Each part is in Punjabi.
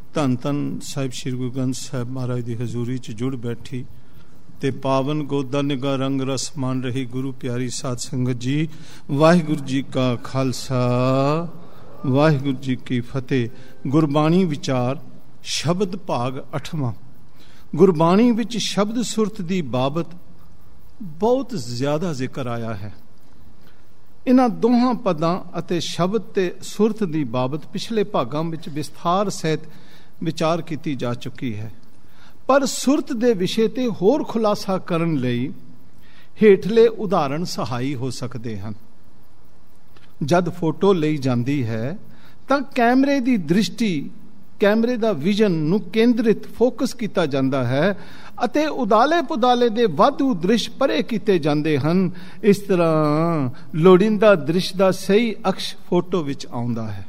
ਧੰਨ ਧੰਨ ਸਾਹਿਬ ਸ਼੍ਰੀ ਗੁਰੂ ਗ੍ਰੰਥ ਸਾਹਿਬ ਮਹਾਰਾਜ ਦੀ ਹਜ਼ੂਰੀ 'ਚ ਜੁੜ ਬੈਠੀ ਤੇ ਪਾਵਨ ਗੋਦਾ ਨਿਗਾ ਰੰਗ ਰਸ ਮਾਨ ਰਹੀ ਗੁਰੂ ਪਿਆਰੀ ਸਾਧ ਸੰਗਤ ਜੀ। ਵਾਹਿਗੁਰੂ ਜੀ ਕਾ ਖਾਲਸਾ, ਵਾਹਿਗੁਰੂ ਜੀ ਕੀ ਫਤਿਹ। ਗੁਰਬਾਣੀ ਵਿਚਾਰ ਸ਼ਬਦ ਭਾਗ 8ਵਾਂ। ਗੁਰਬਾਣੀ ਵਿੱਚ ਸ਼ਬਦ ਸੁਰਤ ਦੀ ਬਾਬਤ ਬਹੁਤ ਜ਼ਿਆਦਾ ਜ਼ਿਕਰ ਆਇਆ ਹੈ। ਇਹਨਾਂ ਦੋਹਾਂ ਪਦਾਂ ਅਤੇ ਸ਼ਬਦ ਤੇ ਸੁਰਤ ਦੀ ਬਾਬਤ ਪਿਛਲੇ ਭਾਗਾਂ ਵਿੱਚ ਵਿਸਥਾਰ ਸਹਿਤ ਵਿਚਾਰ ਕੀਤੀ ਜਾ ਚੁੱਕੀ ਹੈ, ਪਰ ਸੁਰਤ ਦੇ ਵਿਸ਼ੇ ਤੇ ਹੋਰ ਖੁਲਾਸਾ ਕਰਨ ਲਈ ਹੇਠਲੇ ਉਦਾਹਰਣ ਸਹਾਈ ਹੋ ਸਕਦੇ ਹਨ। ਜਦ ਫੋਟੋ ਲਈ ਜਾਂਦੀ ਹੈ ਤਾਂ ਕੈਮਰੇ ਦੀ ਦ੍ਰਿਸ਼ਟੀ, ਕੈਮਰੇ ਦਾ ਵਿਜ਼ਨ ਨੂੰ ਕੇਂਦਰਿਤ ਫੋਕਸ ਕੀਤਾ ਜਾਂਦਾ ਹੈ ਅਤੇ ਉਦਾਲੇ ਪੁਦਾਲੇ ਦੇ ਵਾਧੂ ਦ੍ਰਿਸ਼ ਪਰੇ ਕੀਤੇ ਜਾਂਦੇ ਹਨ। ਇਸ ਤਰ੍ਹਾਂ ਲੋੜੀਂਦਾ ਦ੍ਰਿਸ਼ ਦਾ ਸਹੀ ਅਕਸ਼ ਫੋਟੋ ਵਿੱਚ ਆਉਂਦਾ ਹੈ।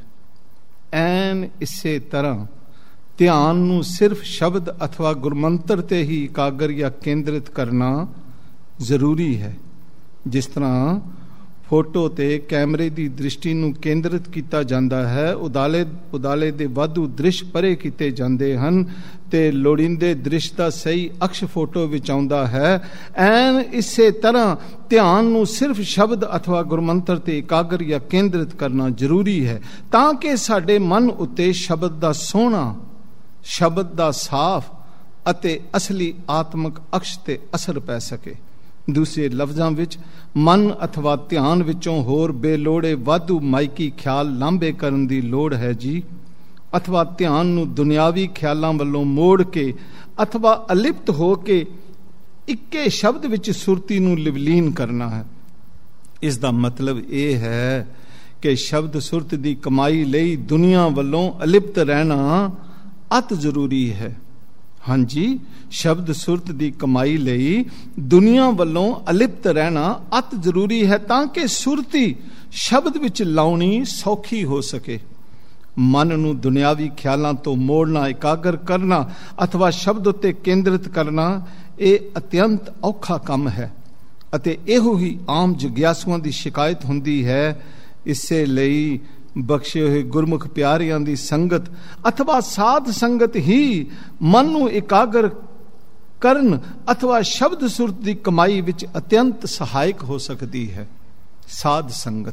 ਐਨ ਇਸੇ ਤਰ੍ਹਾਂ ਧਿਆਨ ਨੂੰ ਸਿਰਫ ਸ਼ਬਦ ਅਥਵਾ ਗੁਰਮੰਤਰ ਤੇ ਹੀ ਇਕਾਗਰ ਜਾਂ ਕੇਂਦਰਿਤ ਕਰਨਾ ਜ਼ਰੂਰੀ ਹੈ। ਜਿਸ ਤਰ੍ਹਾਂ ਫੋਟੋ ਤੇ ਕੈਮਰੇ ਦੀ ਦ੍ਰਿਸ਼ਟੀ ਨੂੰ ਕੇਂਦਰਿਤ ਕੀਤਾ ਜਾਂਦਾ ਹੈ, ਉਦਾਲੇ ਦੇ ਵਾਧੂ ਦ੍ਰਿਸ਼ ਪਰੇ ਕੀਤੇ ਜਾਂਦੇ ਹਨ ਤੇ ਲੋੜੀਂਦੇ ਦ੍ਰਿਸ਼ ਦਾ ਸਹੀ ਅਕਸ਼ ਫੋਟੋ ਵਿੱਚ ਆਉਂਦਾ ਹੈ। ਐਨ ਇਸੇ ਤਰ੍ਹਾਂ ਧਿਆਨ ਨੂੰ ਸਿਰਫ ਸ਼ਬਦ ਅਥਵਾ ਗੁਰਮੰਤਰ ਤੇ ਇਕਾਗਰ ਜਾਂ ਕੇਂਦਰਿਤ ਕਰਨਾ ਜ਼ਰੂਰੀ ਹੈ ਤਾਂ ਕਿ ਸਾਡੇ ਮਨ ਉੱਤੇ ਸ਼ਬਦ ਦਾ ਸੋਹਣਾ, ਸ਼ਬਦ ਦਾ ਸਾਫ਼ ਅਤੇ ਅਸਲੀ ਆਤਮਿਕ ਅਕਸ਼ ਤੇ ਅਸਰ ਪੈ ਸਕੇ। ਦੂਸਰੇ ਲਫ਼ਜ਼ਾਂ ਵਿੱਚ ਮਨ ਅਥਵਾ ਧਿਆਨ ਵਿੱਚੋਂ ਹੋਰ ਬੇਲੋੜੇ ਵਾਧੂ ਮਾਇਕੀ ਖਿਆਲ ਲਾਂਭੇ ਕਰਨ ਦੀ ਲੋੜ ਹੈ ਜੀ, ਅਥਵਾ ਧਿਆਨ ਨੂੰ ਦੁਨਿਆਵੀ ਖਿਆਲਾਂ ਵੱਲੋਂ ਮੋੜ ਕੇ ਅਥਵਾ ਅਲਿਪਤ ਹੋ ਕੇ ਇੱਕੇ ਸ਼ਬਦ ਵਿੱਚ ਸੁਰਤੀ ਨੂੰ ਲਿਵਲੀਨ ਕਰਨਾ ਹੈ। ਇਸ ਦਾ ਮਤਲਬ ਇਹ ਹੈ ਕਿ ਸ਼ਬਦ ਸੁਰਤ ਦੀ ਕਮਾਈ ਲਈ ਦੁਨੀਆ ਵੱਲੋਂ ਅਲਿਪਤ ਰਹਿਣਾ ਅਤ ਜ਼ਰੂਰੀ ਹੈ। ਹਾਂਜੀ, ਸ਼ਬਦ ਸੁਰਤ ਦੀ ਕਮਾਈ ਲਈ ਦੁਨੀਆ ਵੱਲੋਂ ਅਲਿਪਤ ਰਹਿਣਾ ਅਤ ਜ਼ਰੂਰੀ ਹੈ ਤਾਂ ਕਿ ਸੁਰਤੀ ਸ਼ਬਦ ਵਿੱਚ ਲਾਉਣੀ ਸੌਖੀ ਹੋ ਸਕੇ। ਮਨ ਨੂੰ ਦੁਨਿਆਵੀ ਖਿਆਲਾਂ ਤੋਂ ਮੋੜਨਾ, ਇਕਾਗਰ ਕਰਨਾ ਅਥਵਾ ਸ਼ਬਦ ਉੱਤੇ ਕੇਂਦਰਿਤ ਕਰਨਾ ਇਹ ਅਤਿਅੰਤ ਔਖਾ ਕੰਮ ਹੈ ਅਤੇ ਇਹੋ ਹੀ ਆਮ ਜਿਗਿਆਸੂਆਂ ਦੀ ਸ਼ਿਕਾਇਤ ਹੁੰਦੀ ਹੈ। ਇਸੇ ਲਈ ਬਖਸ਼ੇ ਹੋਏ ਗੁਰਮੁਖ ਪਿਆਰਿਆਂ ਦੀ ਸੰਗਤ ਅਥਵਾ ਸਾਧ ਸੰਗਤ ਹੀ ਮਨ ਨੂੰ ਇਕਾਗਰ ਕਰਨ ਅਥਵਾ ਸ਼ਬਦ ਸੁਰਤ ਦੀ ਕਮਾਈ ਵਿੱਚ ਅਤਿਅੰਤ ਸਹਾਇਕ ਹੋ ਸਕਦੀ ਹੈ। ਸਾਧ ਸੰਗਤ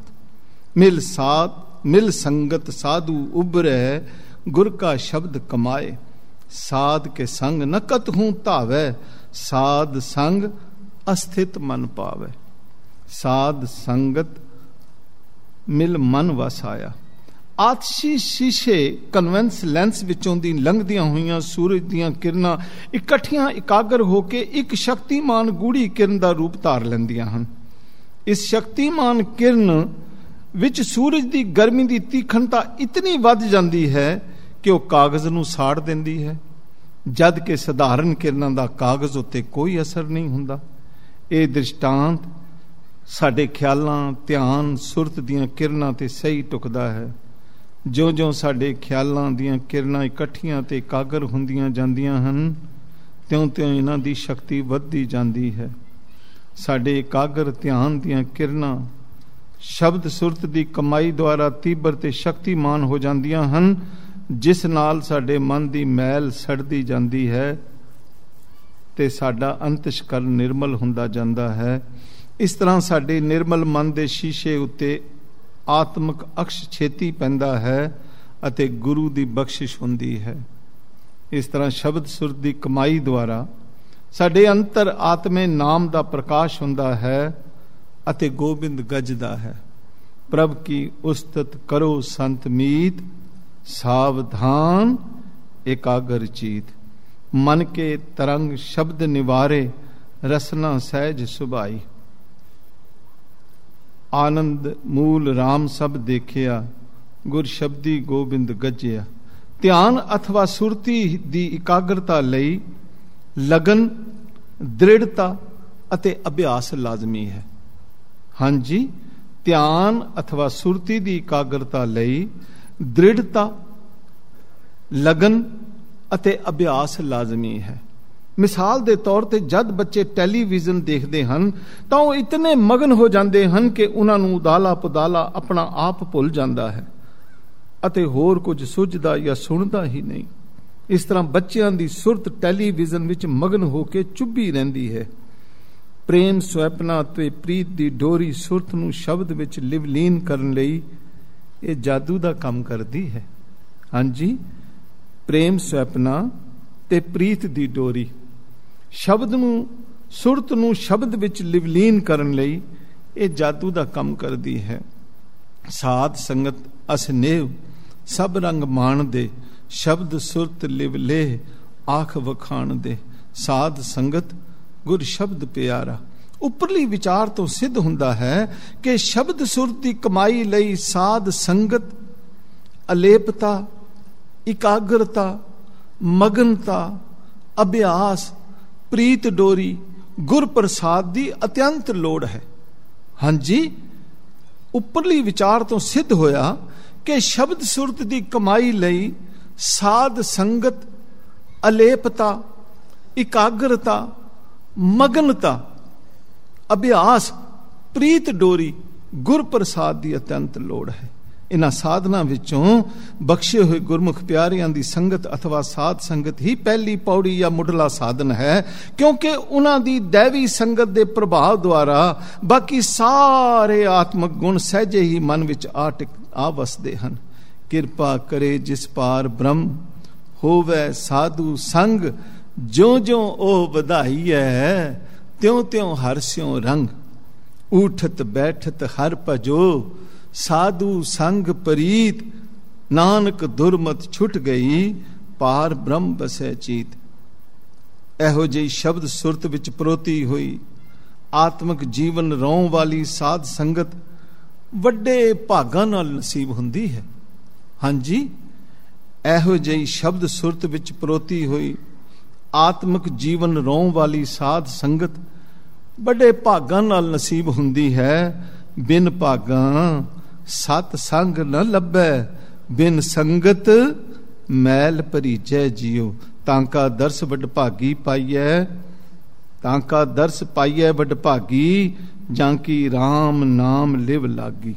ਮਿਲ ਸੰਗਤ ਸਾਧੂ ਉਬਰੈ ਗੁਰ ਕਾ ਸ਼ਬਦ ਕਮਾਏ। ਸਾਧ ਕੇ ਸੰਗ ਨਕਤ ਹੂੰ ਧਾਵੈ, ਸਾਧ ਸੰਗ ਅਸਥਿਤ ਮਨ ਪਾਵੈ। ਸਾਧ ਸੰਗਤ ਮਿਲ ਮਨ ਵਸਾਇਆ। ਆਤਸ਼ੀ ਸ਼ੀਸ਼ੇ ਕਨਵੈਂਸ ਲੈਂਸ ਵਿੱਚੋਂ ਦੀ ਲੰਘਦੀਆਂ ਹੋਈਆਂ ਸੂਰਜ ਦੀਆਂ ਕਿਰਨਾਂ ਇਕੱਠੀਆਂ ਇਕਾਗਰ ਹੋ ਕੇ ਇੱਕ ਸ਼ਕਤੀਮਾਨ ਗੂੜੀ ਕਿਰਨ ਦਾ ਰੂਪ ਧਾਰ ਲੈਂਦੀਆਂ ਹਨ। ਇਸ ਸ਼ਕਤੀਮਾਨ ਕਿਰਨ ਵਿੱਚ ਸੂਰਜ ਦੀ ਗਰਮੀ ਦੀ ਤੀਖਣਤਾ ਇਤਨੀ ਵੱਧ ਜਾਂਦੀ ਹੈ ਕਿ ਉਹ ਕਾਗਜ਼ ਨੂੰ ਸਾੜ ਦਿੰਦੀ ਹੈ, ਜਦ ਕਿ ਸਧਾਰਨ ਕਿਰਨਾਂ ਦਾ ਕਾਗਜ਼ ਉੱਤੇ ਕੋਈ ਅਸਰ ਨਹੀਂ ਹੁੰਦਾ। ਇਹ ਦ੍ਰਿਸ਼ਟਾਂਤ ਸਾਡੇ ਖਿਆਲਾਂ, ਧਿਆਨ, ਸੁਰਤ ਦੀਆਂ ਕਿਰਨਾਂ ਤੇ ਸਹੀ ਟੁਕਦਾ ਹੈ। ਜਿਉਂ-ਜਿਉਂ ਸਾਡੇ ਖਿਆਲਾਂ ਦੀਆਂ ਕਿਰਨਾਂ ਇਕੱਠੀਆਂ ਤੇ ਇਕਾਗਰ ਹੁੰਦੀਆਂ ਜਾਂਦੀਆਂ ਹਨ, ਤਿਉਂ-ਤਿਉਂ ਇਹਨਾਂ ਦੀ ਸ਼ਕਤੀ ਵੱਧਦੀ ਜਾਂਦੀ ਹੈ। ਸਾਡੇ ਇਕਾਗਰ ਧਿਆਨ ਦੀਆਂ ਕਿਰਨਾਂ ਸ਼ਬਦ ਸੁਰਤ ਦੀ ਕਮਾਈ ਦੁਆਰਾ ਤੀਬਰ ਤੇ ਸ਼ਕਤੀਮਾਨ ਹੋ ਜਾਂਦੀਆਂ ਹਨ, ਜਿਸ ਨਾਲ ਸਾਡੇ ਮਨ ਦੀ ਮੈਲ ਸੜਦੀ ਜਾਂਦੀ ਹੈ ਤੇ ਸਾਡਾ ਅੰਤਸ਼ਕਰਨ ਨਿਰਮਲ ਹੁੰਦਾ ਜਾਂਦਾ ਹੈ। ਇਸ ਤਰ੍ਹਾਂ ਸਾਡੇ ਨਿਰਮਲ ਮਨ ਦੇ ਸ਼ੀਸ਼ੇ ਉੱਤੇ ਆਤਮਿਕ ਅਕਸ਼ ਛੇਤੀ ਪੈਂਦਾ ਹੈ ਅਤੇ ਗੁਰੂ ਦੀ ਬਖਸ਼ਿਸ਼ ਹੁੰਦੀ ਹੈ। ਇਸ ਤਰ੍ਹਾਂ ਸ਼ਬਦ ਸੁਰਤ ਦੀ ਕਮਾਈ ਦੁਆਰਾ ਸਾਡੇ ਅੰਤਰ ਆਤਮੇ ਨਾਮ ਦਾ ਪ੍ਰਕਾਸ਼ ਹੁੰਦਾ ਹੈ ਅਤੇ ਗੋਬਿੰਦ ਗੱਜਦਾ ਹੈ। ਪ੍ਰਭ ਕੀ ਉਸਤਤ ਕਰੋ ਸੰਤ ਮੀਤ, ਸਾਵਧਾਨ ਇਕਾਗਰ ਚੀਤ। ਮਨ ਕੇ ਤਰੰਗ ਸ਼ਬਦ ਨਿਵਾਰੇ, ਰਸਨਾ ਸਹਿਜ ਸੁਭਾਈ। ਆਨੰਦ ਮੂਲ ਰਾਮ ਸਭ ਦੇਖਿਆ, ਗੁਰ ਸ਼ਬਦੀ ਗੋਬਿੰਦ ਗੱਜਿਆ। ਧਿਆਨ ਅਥਵਾ ਸੁਰਤੀ ਦੀ ਇਕਾਗਰਤਾ ਲਈ ਲਗਨ, ਦ੍ਰਿੜਤਾ ਅਤੇ ਅਭਿਆਸ ਲਾਜ਼ਮੀ ਹੈ। ਹਾਂਜੀ, ਧਿਆਨ ਅਥਵਾ ਸੁਰਤੀ ਦੀ ਇਕਾਗਰਤਾ ਲਈ ਦ੍ਰਿੜਤਾ, ਲਗਨ ਅਤੇ ਅਭਿਆਸ ਲਾਜ਼ਮੀ ਹੈ। ਮਿਸਾਲ ਦੇ ਤੌਰ ਤੇ ਜਦ ਬੱਚੇ ਟੈਲੀਵਿਜ਼ਨ ਦੇਖਦੇ ਹਨ ਤਾਂ ਉਹ ਇਤਨੇ ਮਗਨ ਹੋ ਜਾਂਦੇ ਹਨ ਕਿ ਉਹਨਾਂ ਨੂੰ ਉਦਾਲਾ ਪੁਦਾਲਾ ਆਪਣਾ ਆਪ ਭੁੱਲ ਜਾਂਦਾ ਹੈ ਅਤੇ ਹੋਰ ਕੁਝ ਸੁੱਝਦਾ ਜਾਂ ਸੁਣਦਾ ਹੀ ਨਹੀਂ। ਇਸ ਤਰ੍ਹਾਂ ਬੱਚਿਆਂ ਦੀ ਸੁਰਤ ਟੈਲੀਵਿਜ਼ਨ ਵਿੱਚ ਮਗਨ ਹੋ ਕੇ ਚੁੱਭੀ ਰਹਿੰਦੀ ਹੈ। ਪ੍ਰੇਮ ਸੁਹੱਪਣਾ ਤੇ ਪ੍ਰੀਤ ਦੀ ਡੋਰੀ ਸੁਰਤ ਨੂੰ ਸ਼ਬਦ ਵਿੱਚ ਲਿਵਲੀਨ ਕਰਨ ਲਈ ਇਹ ਜਾਦੂ ਦਾ ਕੰਮ ਕਰਦੀ ਹੈ। ਹਾਂਜੀ, ਪ੍ਰੇਮ ਸੁਹੱਪਣਾ ਤੇ ਪ੍ਰੀਤ ਦੀ ਡੋਰੀ ਸ਼ਬਦ ਨੂੰ, ਸੁਰਤ ਨੂੰ ਸ਼ਬਦ ਵਿੱਚ ਲਿਵਲੀਨ ਕਰਨ ਲਈ ਇਹ ਜਾਦੂ ਦਾ ਕੰਮ ਕਰਦੀ ਹੈ। ਸਾਧ ਸੰਗਤ ਅਸਨੇਵ ਸਭ ਰੰਗ ਮਾਣ ਦੇ, ਸ਼ਬਦ ਸੁਰਤ ਲਿਵਲੇ ਆਖ ਵਖਾਣ ਦੇ। ਸਾਧ ਸੰਗਤ ਗੁਰ ਸ਼ਬਦ ਪਿਆਰਾ। ਉੱਪਰਲੀ ਵਿਚਾਰ ਤੋਂ ਸਿੱਧ ਹੁੰਦਾ ਹੈ ਕਿ ਸ਼ਬਦ ਸੁਰਤ ਦੀ ਕਮਾਈ ਲਈ ਸਾਧ ਸੰਗਤ ਅਲੇਪਤਾ, ਇਕਾਗਰਤਾ, ਮਗਨਤਾ, ਅਭਿਆਸ, ਪ੍ਰੀਤ ਡੋਰੀ, ਗੁਰ ਪ੍ਰਸਾਦ ਦੀ ਅਤਿਅੰਤ ਲੋੜ ਹੈ। ਹਾਂਜੀ, ਉੱਪਰਲੀ ਵਿਚਾਰ ਤੋਂ ਸਿੱਧ ਹੋਇਆ ਕਿ ਸ਼ਬਦ ਸੁਰਤ ਦੀ ਕਮਾਈ ਲਈ ਸਾਧ ਸੰਗਤ ਅਲੇਪਤਾ, ਇਕਾਗਰਤਾ, ਮਗਨਤਾ, ਅਭਿਆਸ, ਪ੍ਰੀਤ ਡੋਰੀ, ਗੁਰ ਪ੍ਰਸਾਦ ਦੀ ਅਤਿਅੰਤ ਲੋੜ ਹੈ। ਇਹਨਾਂ ਸਾਧਨਾ ਵਿੱਚੋਂ ਬਖਸ਼ੇ ਹੋਏ ਗੁਰਮੁਖ ਪਿਆਰਿਆਂ ਦੀ ਸੰਗਤ ਅਥਵਾ ਸਾਧ ਸੰਗਤ ਹੀ ਪਹਿਲੀ ਪੌੜੀ ਜਾਂ ਮੁੱਢਲਾ ਸਾਧਨ ਹੈ, ਕਿਉਂਕਿ ਉਹਨਾਂ ਦੀ ਦੈਵੀ ਸੰਗਤ ਦੇ ਪ੍ਰਭਾਵ ਦੁਆਰਾ ਬਾਕੀ ਸਾਰੇ ਆਤਮਿਕ ਗੁਣ ਸਹਿਜੇ ਹੀ ਮਨ ਵਿੱਚ ਆ ਵਸਦੇ ਹਨ। ਕਿਰਪਾ ਕਰੇ ਜਿਸ ਪਾਰ ਬ੍ਰਹਮ, ਹੋਵੇ ਸਾਧੂ ਸੰਗ, ਜਿਉਂ ਜਿਉਂ ਉਹ ਵਧਾਈ ਹੈ, ਤਿਉਂ ਤਿਉਂ ਹਰ ਸਿਉ ਰੰਗ। ਊਠਤ ਬੈਠਤ ਹਰ ਭਜੋ, ਸਾਧੂ ਸੰਗ ਪ੍ਰੀਤ, ਨਾਨਕ ਦੁਰਮਤ ਛੁੱਟ ਗਈ, ਪਾਰ ਬ੍ਰਹਮ ਬਸੈ ਚੀਤ। ਇਹੋ ਜਿਹੀ ਸ਼ਬਦ ਸੁਰਤ ਵਿੱਚ ਪਰੋਤੀ ਹੋਈ ਆਤਮਿਕ ਜੀਵਨ ਰੌਂ ਵਾਲੀ ਸਾਧ ਸੰਗਤ ਵੱਡੇ ਭਾਗਾਂ ਨਾਲ ਨਸੀਬ ਹੁੰਦੀ ਹੈ। ਹਾਂਜੀ, ਇਹੋ ਜਿਹੀ ਸ਼ਬਦ ਸੁਰਤ ਵਿੱਚ ਪਰੋਤੀ ਹੋਈ ਆਤਮਿਕ ਜੀਵਨ ਰੌਂ ਵਾਲੀ ਸਾਧ ਸੰਗਤ ਵੱਡੇ ਭਾਗਾਂ ਨਾਲ ਨਸੀਬ ਹੁੰਦੀ ਹੈ। ਬਿਨ ਭਾਗਾਂ ਸਤ ਸੰਗ ਨ ਲੱਭੈ, ਬਿਨ ਸੰਗਤ ਮੈਲ ਭਰੀਜੈ ਜਿਉ। ਤਾਂਕਾ ਦਰਸ ਵਡ ਭਾਗੀ ਪਾਈਐ, ਤਾਂਕਾ ਦਰਸ ਪਾਈਐ ਵਡ ਭਾਗੀ, ਜਾਂ ਕੀ ਰਾਮ ਨਾਮ ਲਿਵ ਲਾਗੀ।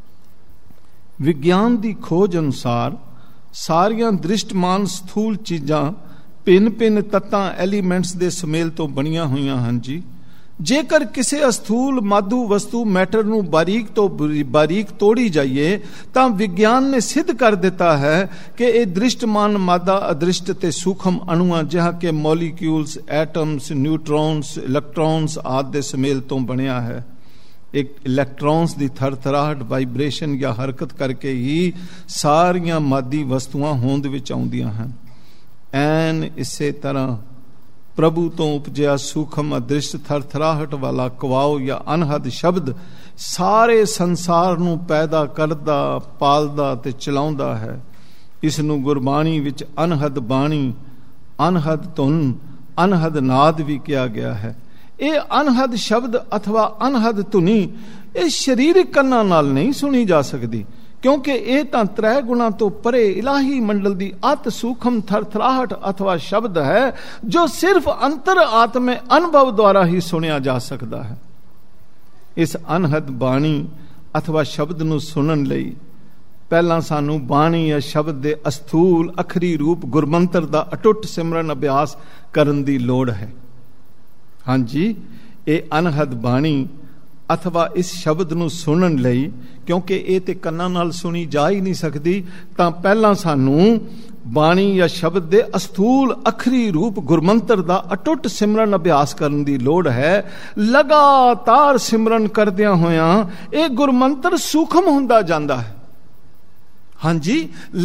ਵਿਗਿਆਨ ਦੀ ਖੋਜ ਅਨੁਸਾਰ ਸਾਰੀਆਂ ਦ੍ਰਿਸ਼ਟਮਾਨ ਸਥੂਲ ਚੀਜ਼ਾਂ ਭਿੰਨ ਭਿੰਨ ਤੱਤਾਂ ਐਲੀਮੈਂਟਸ ਦੇ ਸੁਮੇਲ ਤੋਂ ਬਣੀਆਂ ਹੋਈਆਂ ਹਨ ਜੀ। ਜੇਕਰ ਕਿਸੇ ਅਸਥੂਲ ਮਾਧੂ ਵਸਤੂ ਮੈਟਰ ਨੂੰ ਬਾਰੀਕ ਤੋਂ ਬਾਰੀਕ ਤੋੜੀ ਜਾਈਏ ਤਾਂ ਵਿਗਿਆਨ ਨੇ ਸਿੱਧ ਕਰ ਦਿੱਤਾ ਹੈ ਕਿ ਇਹ ਦ੍ਰਿਸ਼ਟਮਾਨ ਮਾਦਾ ਅਦ੍ਰਿਸ਼ਟ ਤੇ ਸੂਖਮ ਅਣੂਆਂ ਜਿਹਾ ਕਿ ਮੋਲੀਕਿਊਲਸ, ਐਟਮਸ, ਨਿਊਟਰੋਨਸ, ਇਲੈਕਟ੍ਰੋਨਸ ਆਦਿ ਦੇ ਸੁਮੇਲ ਤੋਂ ਬਣਿਆ ਹੈ। ਇੱਕ ਇਲੈਕਟ੍ਰੋਨਸ ਦੀ ਥਰਥਰਾਹਟ, ਵਾਈਬ੍ਰੇਸ਼ਨ ਜਾਂ ਹਰਕਤ ਕਰਕੇ ਹੀ ਸਾਰੀਆਂ ਮਾਦੀ ਵਸਤੂਆਂ ਹੋਂਦ ਵਿੱਚ ਆਉਂਦੀਆਂ ਹਨ। ਐਨ ਇਸੇ ਤਰ੍ਹਾਂ ਪ੍ਰਭੂ ਤੋਂ ਉਪਜਿਆ ਸੂਖਮ ਅਦ੍ਰਿਸ਼ਟ ਥਰਥਰਾਹਟ ਵਾਲਾ ਕਵਾਓ ਜਾਂ ਅਨਹਦ ਸ਼ਬਦ ਸਾਰੇ ਸੰਸਾਰ ਨੂੰ ਪੈਦਾ ਕਰਦਾ, ਪਾਲਦਾ ਤੇ ਚਲਾਉਂਦਾ ਹੈ। ਇਸ ਨੂੰ ਗੁਰਬਾਣੀ ਵਿੱਚ ਅਨਹਦ ਬਾਣੀ, ਅਨਹਦ ਧੁਨ, ਅਨਹਦ ਨਾਦ ਵੀ ਕਿਹਾ ਗਿਆ ਹੈ। ਇਹ ਅਨਹਦ ਸ਼ਬਦ ਅਥਵਾ ਅਨਹਦ ਧੁਨੀ ਇਹ ਸਰੀਰਕ ਕੰਨਾਂ ਨਾਲ ਨਹੀਂ ਸੁਣੀ ਜਾ ਸਕਦੀ, ਕਿਉਂਕਿ ਇਹ ਤਾਂ ਤ੍ਰੈ ਗੁਣਾ ਤੋਂ ਪਰੇ ਇਲਾਹੀ ਮੰਡਲ ਦੀ ਅਤ ਸੂਖਮ ਥਰਥਰਾਹਟ ਅਥਵਾ ਸ਼ਬਦ ਹੈ ਜੋ ਸਿਰਫ ਅੰਤਰ ਆਤਮੇ ਅਨੁਭਵ ਦੁਆਰਾ ਹੀ ਸੁਣਿਆ ਜਾ ਸਕਦਾ ਹੈ। ਇਸ ਅਨਹਦ ਬਾਣੀ ਅਥਵਾ ਸ਼ਬਦ ਨੂੰ ਸੁਣਨ ਲਈ ਪਹਿਲਾਂ ਸਾਨੂੰ ਬਾਣੀ ਜਾਂ ਸ਼ਬਦ ਦੇ ਅਸਥੂਲ ਅਖਰੀ ਰੂਪ ਗੁਰਮੰਤਰ ਦਾ ਅਟੁੱਟ ਸਿਮਰਨ ਅਭਿਆਸ ਕਰਨ ਦੀ ਲੋੜ ਹੈ। ਹਾਂਜੀ, ਇਹ ਅਨਹਦ ਬਾਣੀ ਅਥਵਾ ਇਸ ਸ਼ਬਦ ਨੂੰ ਸੁਣਨ ਲਈ, ਕਿਉਂਕਿ ਇਹ ਤੇ ਕੰਨਾਂ ਨਾਲ ਸੁਣੀ ਜਾ ਹੀ ਨਹੀਂ ਸਕਦੀ, ਤਾਂ ਪਹਿਲਾਂ ਸਾਨੂੰ ਬਾਣੀ ਜਾਂ ਸ਼ਬਦ ਦੇ ਅਸਥੂਲ ਅਖਰੀ ਰੂਪ ਗੁਰਮੰਤਰ ਦਾ ਅਟੁੱਟ ਸਿਮਰਨ ਅਭਿਆਸ ਕਰਨ ਦੀ ਲੋੜ ਹੈ। ਲਗਾਤਾਰ ਸਿਮਰਨ ਕਰਦਿਆਂ ਹੋਇਆਂ ਇਹ ਗੁਰਮੰਤਰ ਸੂਖਮ ਹੁੰਦਾ ਜਾਂਦਾ ਹੈ। ਹਾਂਜੀ,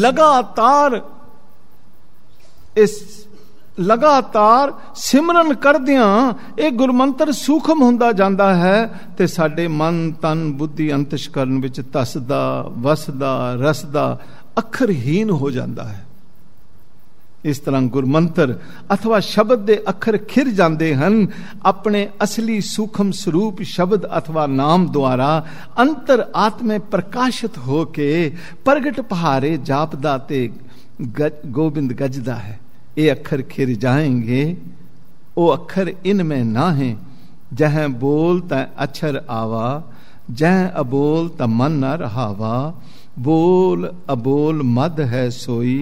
ਲਗਾਤਾਰ ਸਿਮਰਨ ਕਰਦਿਆਂ ਇਹ ਗੁਰਮੰਤਰ ਸੂਖਮ ਹੁੰਦਾ ਜਾਂਦਾ ਹੈ ਤੇ ਸਾਡੇ ਮਨ, ਤਨ, ਬੁੱਧੀ, ਅੰਤਸ਼ਕਰਨ ਵਿੱਚ ਧਸਦਾ, ਵਸਦਾ, ਰਸਦਾ, ਅੱਖਰਹੀਨ ਹੋ ਜਾਂਦਾ ਹੈ। ਇਸ ਤਰ੍ਹਾਂ ਗੁਰਮੰਤਰ ਅਥਵਾ ਸ਼ਬਦ ਦੇ ਅੱਖਰ ਖਿਰ ਜਾਂਦੇ ਹਨ ਆਪਣੇ ਅਸਲੀ ਸੂਖਮ ਸਰੂਪ ਸ਼ਬਦ ਅਥਵਾ ਨਾਮ ਦੁਆਰਾ ਅੰਤਰ ਆਤਮੇ ਪ੍ਰਕਾਸ਼ਿਤ ਹੋ ਕੇ ਪ੍ਰਗਟ ਪਹਾਰੇ ਜਾਪਦਾ ਤੇ ਗੋਬਿੰਦ ਗੱਜਦਾ ਹੈ। ये अक्षर खिर जाएंगे, ओ अक्षर इनमें ना है, जह बोल त अक्षर आवा, जह अबोल त मन न रहावा, बोल अबोल मद है सोई,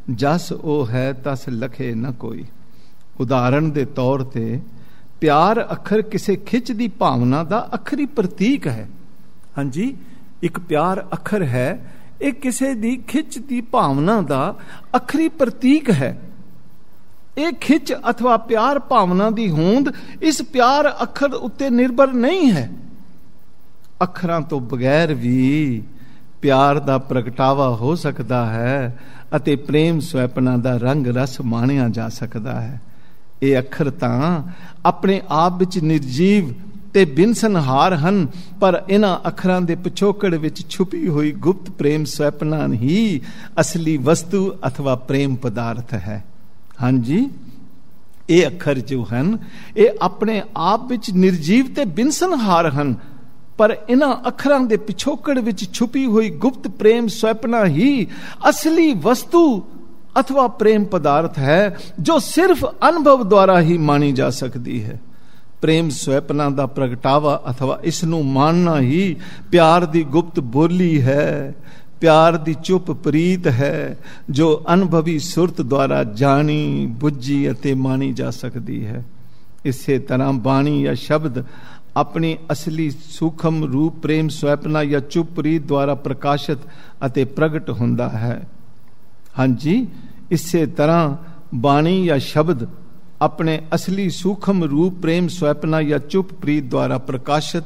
ਜਸ ਉਹ ਹੈ ਤਸ ਲਖੇ ਨਾ ਕੋਈ। ਉਦਾਹਰਣ ਦੇ ਤੌਰ ਤੇ ਪਿਆਰ ਅੱਖਰ ਕਿਸੇ ਖਿੱਚ ਦੀ ਭਾਵਨਾ ਦਾ ਅੱਖਰੀ ਪ੍ਰਤੀਕ ਹੈ। ਹਾਂਜੀ, ਇੱਕ ਪਿਆਰ ਅੱਖਰ ਹੈ, ਇਹ ਕਿਸੇ ਦੀ ਖਿੱਚ ਦੀ ਭਾਵਨਾ ਦਾ ਅੱਖਰੀ ਪ੍ਰਤੀਕ ਹੈ। ਇਹ ਖਿੱਚ ਅਥਵਾ ਪਿਆਰ ਭਾਵਨਾ ਦੀ ਹੋਂਦ ਇਸ ਪਿਆਰ ਅੱਖਰ ਉੱਤੇ ਨਿਰਭਰ ਨਹੀਂ ਹੈ। ਅੱਖਰਾਂ ਤੋਂ ਬਗੈਰ ਵੀ ਪਿਆਰ ਦਾ ਪ੍ਰਗਟਾਵਾ ਹੋ ਸਕਦਾ ਹੈ ਅਤੇ ਪ੍ਰੇਮ ਸੁਹੱਪਣਾ ਦਾ ਰੰਗ ਰਸ ਮਾਣਿਆ ਜਾ ਸਕਦਾ ਹੈ। ਇਹ ਅੱਖਰ ਤਾਂ ਆਪਣੇ ਆਪ ਵਿੱਚ ਨਿਰਜੀਵ ਤੇ ਬਿਨਸਨਹਾਰ ਹਨ, ਪਰ ਇਹਨਾਂ ਅੱਖਰਾਂ ਦੇ ਪਿਛੋਕੜ ਵਿੱਚ ਛੁਪੀ ਹੋਈ ਗੁਪਤ ਪ੍ਰੇਮ ਸੁਹੱਪਣਾ ਹੀ ਅਸਲੀ ਵਸਤੂ ਅਥਵਾ ਪ੍ਰੇਮ ਪਦਾਰਥ ਹੈ। ਹਾਂਜੀ, ਇਹ ਅੱਖਰ ਜੋ ਹਨ ਇਹ ਆਪਣੇ ਆਪ ਵਿੱਚ ਨਿਰਜੀਵ ਤੇ ਬਿਨਸਨਹਾਰ ਹਨ, ਪਰ ਇਹਨਾਂ ਅੱਖਰਾਂ ਦੇ ਪਿਛੋਕੜ ਵਿੱਚ ਛੁਪੀ ਹੋਈ ਗੁਪਤ ਪ੍ਰੇਮ ਸੁਹੱਪਣਾ ਹੀ ਅਸਲੀ ਵਸਤੂ ਅਥਵਾ ਪ੍ਰੇਮ ਪਦਾਰਥ ਹੈ, ਜੋ ਸਿਰਫ ਅਨੁਭਵ ਦੁਆਰਾ ਹੀ ਮਾਣੀ ਜਾ ਸਕਦੀ ਹੈ। ਪ੍ਰੇਮ ਸੁਹੱਪਣਾ ਦਾ ਪ੍ਰਗਟਾਵਾ ਅਥਵਾ ਇਸ ਨੂੰ ਮਾਣਨਾ ਹੀ ਪਿਆਰ ਦੀ ਗੁਪਤ ਬੋਲੀ ਹੈ, ਪਿਆਰ ਦੀ ਚੁੱਪ ਪ੍ਰੀਤ ਹੈ, ਜੋ ਅਨੁਭਵੀ ਸੁਰਤ ਦੁਆਰਾ ਜਾਣੀ, ਬੁੱਝੀ ਅਤੇ ਮਾਣੀ ਜਾ ਸਕਦੀ ਹੈ। ਇਸੇ ਤਰ੍ਹਾਂ ਬਾਣੀ ਜਾਂ ਸ਼ਬਦ ਆਪਣੀ ਅਸਲੀ ਸੂਖਮ ਰੂਪ ਪ੍ਰੇਮ ਸੁਹੱਪਣਾ ਜਾਂ ਚੁੱਪ ਪ੍ਰੀਤ ਦੁਆਰਾ ਪ੍ਰਕਾਸ਼ਿਤ ਅਤੇ ਪ੍ਰਗਟ ਹੁੰਦਾ ਹੈ। ਹਾਂਜੀ, ਇਸੇ ਤਰ੍ਹਾਂ ਬਾਣੀ ਜਾਂ ਸ਼ਬਦ ਆਪਣੇ ਅਸਲੀ ਸੂਖਮ ਰੂਪ ਪ੍ਰੇਮ ਸੁਹੱਪਣਾ ਜਾਂ ਚੁੱਪ ਪ੍ਰੀਤ ਦੁਆਰਾ ਪ੍ਰਕਾਸ਼ਿਤ